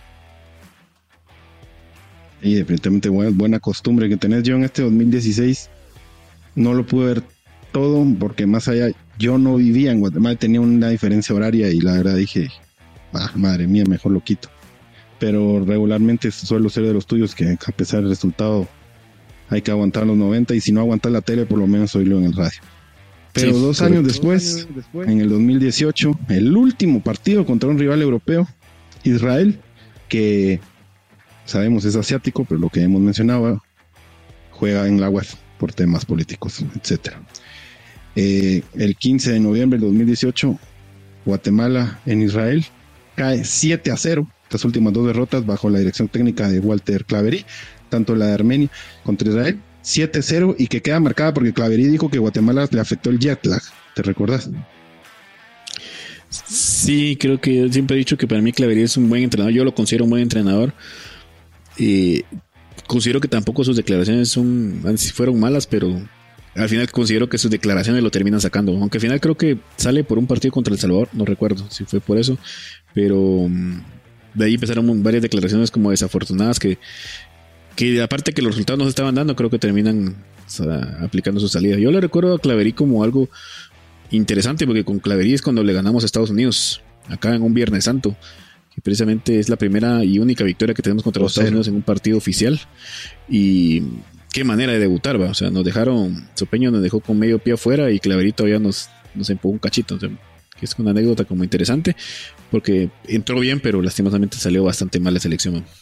Y definitivamente buena, buena costumbre que tenés. Yo en este dos mil dieciséis no lo pude ver todo, porque más allá, yo no vivía en Guatemala, tenía una diferencia horaria y la verdad dije, ah, madre mía, mejor lo quito. Pero regularmente suelo ser de los tuyos que a pesar del resultado hay que aguantar los noventa, y si no aguantar la tele, por lo menos oírlo en el radio. Pero sí, dos, años después, dos años después, en el dos mil dieciocho, el último partido contra un rival europeo, Israel, que sabemos es asiático, pero lo que hemos mencionado, juega en la UEFA por temas políticos, etcétera. Eh, el quince de noviembre del dos mil dieciocho, Guatemala en Israel cae siete a cero, estas últimas dos derrotas bajo la dirección técnica de Walter Claverí, tanto la de Armenia contra Israel, siete a cero, y que queda marcada porque Claverí dijo que Guatemala le afectó el jet lag, ¿te recordás? Sí, creo que yo siempre he dicho que para mí Claverí es un buen entrenador, yo lo considero un buen entrenador. Eh, considero que tampoco sus declaraciones son, fueron malas, pero al final considero que sus declaraciones lo terminan sacando, aunque al final creo que sale por un partido contra El Salvador, no recuerdo si fue por eso, pero de ahí empezaron varias declaraciones como desafortunadas que, que aparte que los resultados no se estaban dando, creo que terminan, o sea, aplicando su salida. Yo le recuerdo a Claverí como algo interesante, porque con Claverí es cuando le ganamos a Estados Unidos acá en un Viernes Santo, que precisamente es la primera y única victoria que tenemos contra los Estados Unidos en un partido oficial. Y qué manera de debutar, va. O sea, nos dejaron, Sopeño nos dejó con medio pie afuera y Claverí todavía nos, nos empujó un cachito. O sea, que es una anécdota como interesante, porque entró bien, pero lastimosamente salió bastante mal la selección, man.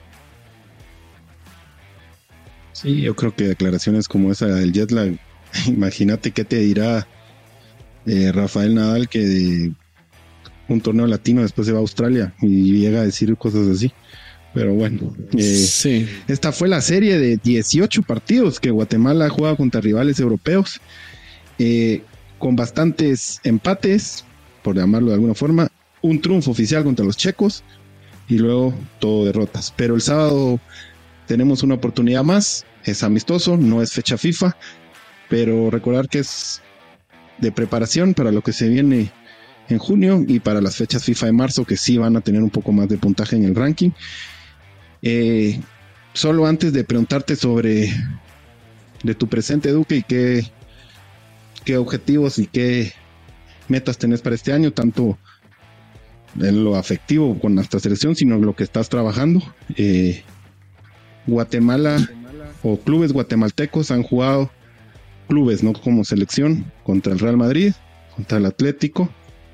Sí, yo creo que declaraciones como esa del jet lag, imagínate qué te dirá eh, Rafael Nadal, que de un torneo latino después se va a Australia y llega a decir cosas así. Pero bueno, eh, sí. Esta fue la serie de dieciocho partidos que Guatemala juega contra rivales europeos, eh, con bastantes empates, por llamarlo de alguna forma, un triunfo oficial contra los checos y luego todo derrotas. Pero el sábado tenemos una oportunidad más, es amistoso, no es fecha FIFA, pero recordar que es de preparación para lo que se viene en junio y para las fechas FIFA de marzo, que sí van a tener un poco más de puntaje en el ranking. Eh, solo antes de preguntarte sobre de tu presente, Duque, y qué, qué objetivos y qué metas tenés para este año, tanto en lo afectivo con nuestra selección, sino en lo que estás trabajando. Eh, Guatemala o clubes guatemaltecos han jugado, clubes no como selección, contra el Real Madrid, contra el Atlético,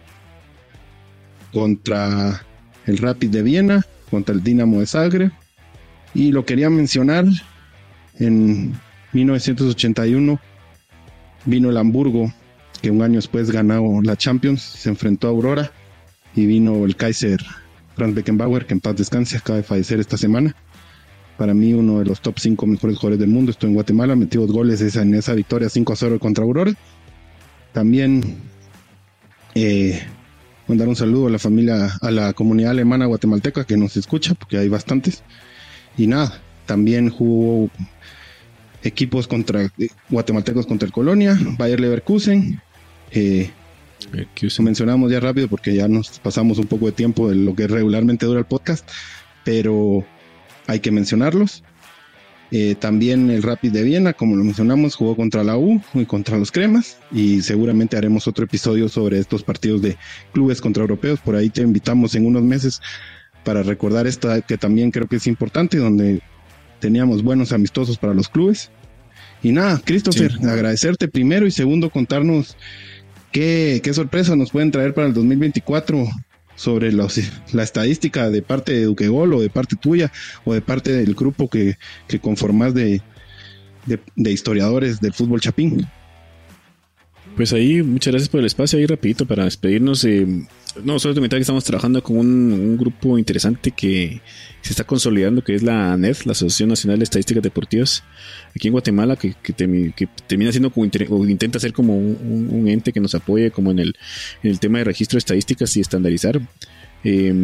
contra el Rapid de Viena, contra el Dinamo de Zagreb, y lo quería mencionar, en mil novecientos ochenta y uno vino el Hamburgo, que un año después ganó la Champions, se enfrentó a Aurora, y vino el Kaiser Franz Beckenbauer, que en paz descanse, acaba de fallecer esta semana. Para mí uno de los top cinco mejores jugadores del mundo. Estoy en Guatemala, metí dos goles esa, en esa victoria cinco a cero contra Aurora. También eh, mandar un saludo a la familia, a la comunidad alemana guatemalteca que nos escucha, porque hay bastantes. Y nada, también jugó equipos contra eh, guatemaltecos contra el Colonia, Bayer Leverkusen. Eh, Leverkusen. Mencionamos ya rápido porque ya nos pasamos un poco de tiempo de lo que regularmente dura el podcast, pero hay que mencionarlos. Eh, también el Rapid de Viena, como lo mencionamos, jugó contra la U y contra los Cremas, y seguramente haremos otro episodio sobre estos partidos de clubes contra europeos. Por ahí te invitamos en unos meses para recordar esta, que también creo que es importante, donde teníamos buenos amistosos para los clubes. Y nada, Christopher, sí. Agradecerte primero, y segundo, contarnos qué, qué sorpresas nos pueden traer para el dos mil veinticuatro sobre los, la estadística de parte de Duquegol, o de parte tuya, o de parte del grupo que, que conformás de, de, de historiadores del fútbol chapín. Pues ahí, muchas gracias por el espacio. Ahí rapidito para despedirnos. Eh, no, solo comentar que estamos trabajando con un, un grupo interesante que se está consolidando, que es la A N E D, la Asociación Nacional de Estadísticas Deportivas, aquí en Guatemala, que, que, tem, que termina siendo como, o intenta ser como un, un ente que nos apoye como en el, en el tema de registro de estadísticas y estandarizar. Eh,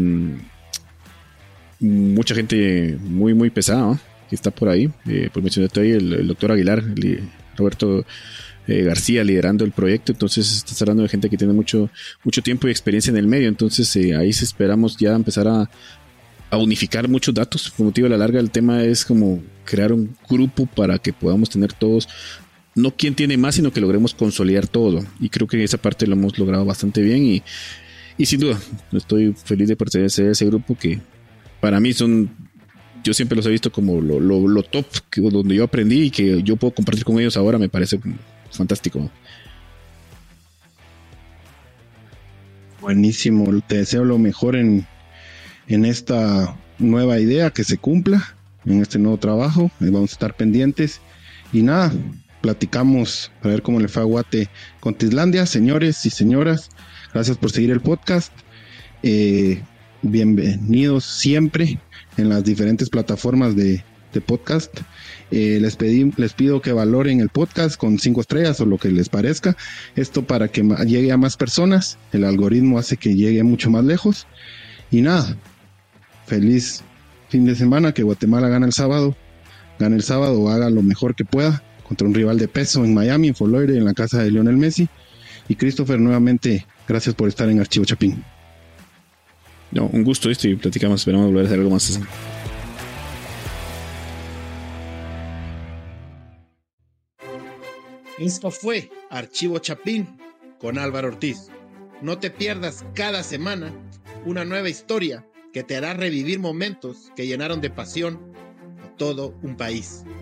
mucha gente muy, muy pesada, ¿no?, que está por ahí. Eh, por mencionarte ahí el, el doctor Aguilar, el, Roberto Eh, García liderando el proyecto. Entonces estás hablando de gente que tiene mucho, mucho tiempo y experiencia en el medio. Entonces eh, ahí esperamos ya empezar a, a unificar muchos datos. Por motivo de la larga, el tema es como crear un grupo para que podamos tener todos, no quien tiene más, sino que logremos consolidar todo, y creo que en esa parte lo hemos logrado bastante bien, y, y sin duda estoy feliz de pertenecer a ese grupo, que para mí son, yo siempre los he visto como lo, lo, lo top, que, donde yo aprendí y que yo puedo compartir con ellos ahora. Me parece fantástico. Buenísimo, te deseo lo mejor en, en esta nueva idea, que se cumpla en este nuevo trabajo. Vamos a estar pendientes y nada, platicamos para ver cómo le fue a Guate con Tislandia. Señores y señoras, gracias por seguir el podcast. Eh, bienvenidos siempre en las diferentes plataformas de, de podcast. Eh, les, pedí, les pido que valoren el podcast con cinco estrellas o lo que les parezca. Esto para que llegue a más personas. El algoritmo hace que llegue mucho más lejos. Y nada, feliz fin de semana. Que Guatemala gane el sábado. Gane el sábado o haga lo mejor que pueda contra un rival de peso en Miami, en Fort Lauderdale, en la casa de Lionel Messi. Y Christopher, nuevamente, gracias por estar en Archivo Chapín. No, un gusto esto, y platicamos. Esperamos volver a hacer algo más así. Esto fue Archivo Chapín con Álvaro Ortiz. No te pierdas cada semana una nueva historia que te hará revivir momentos que llenaron de pasión a todo un país.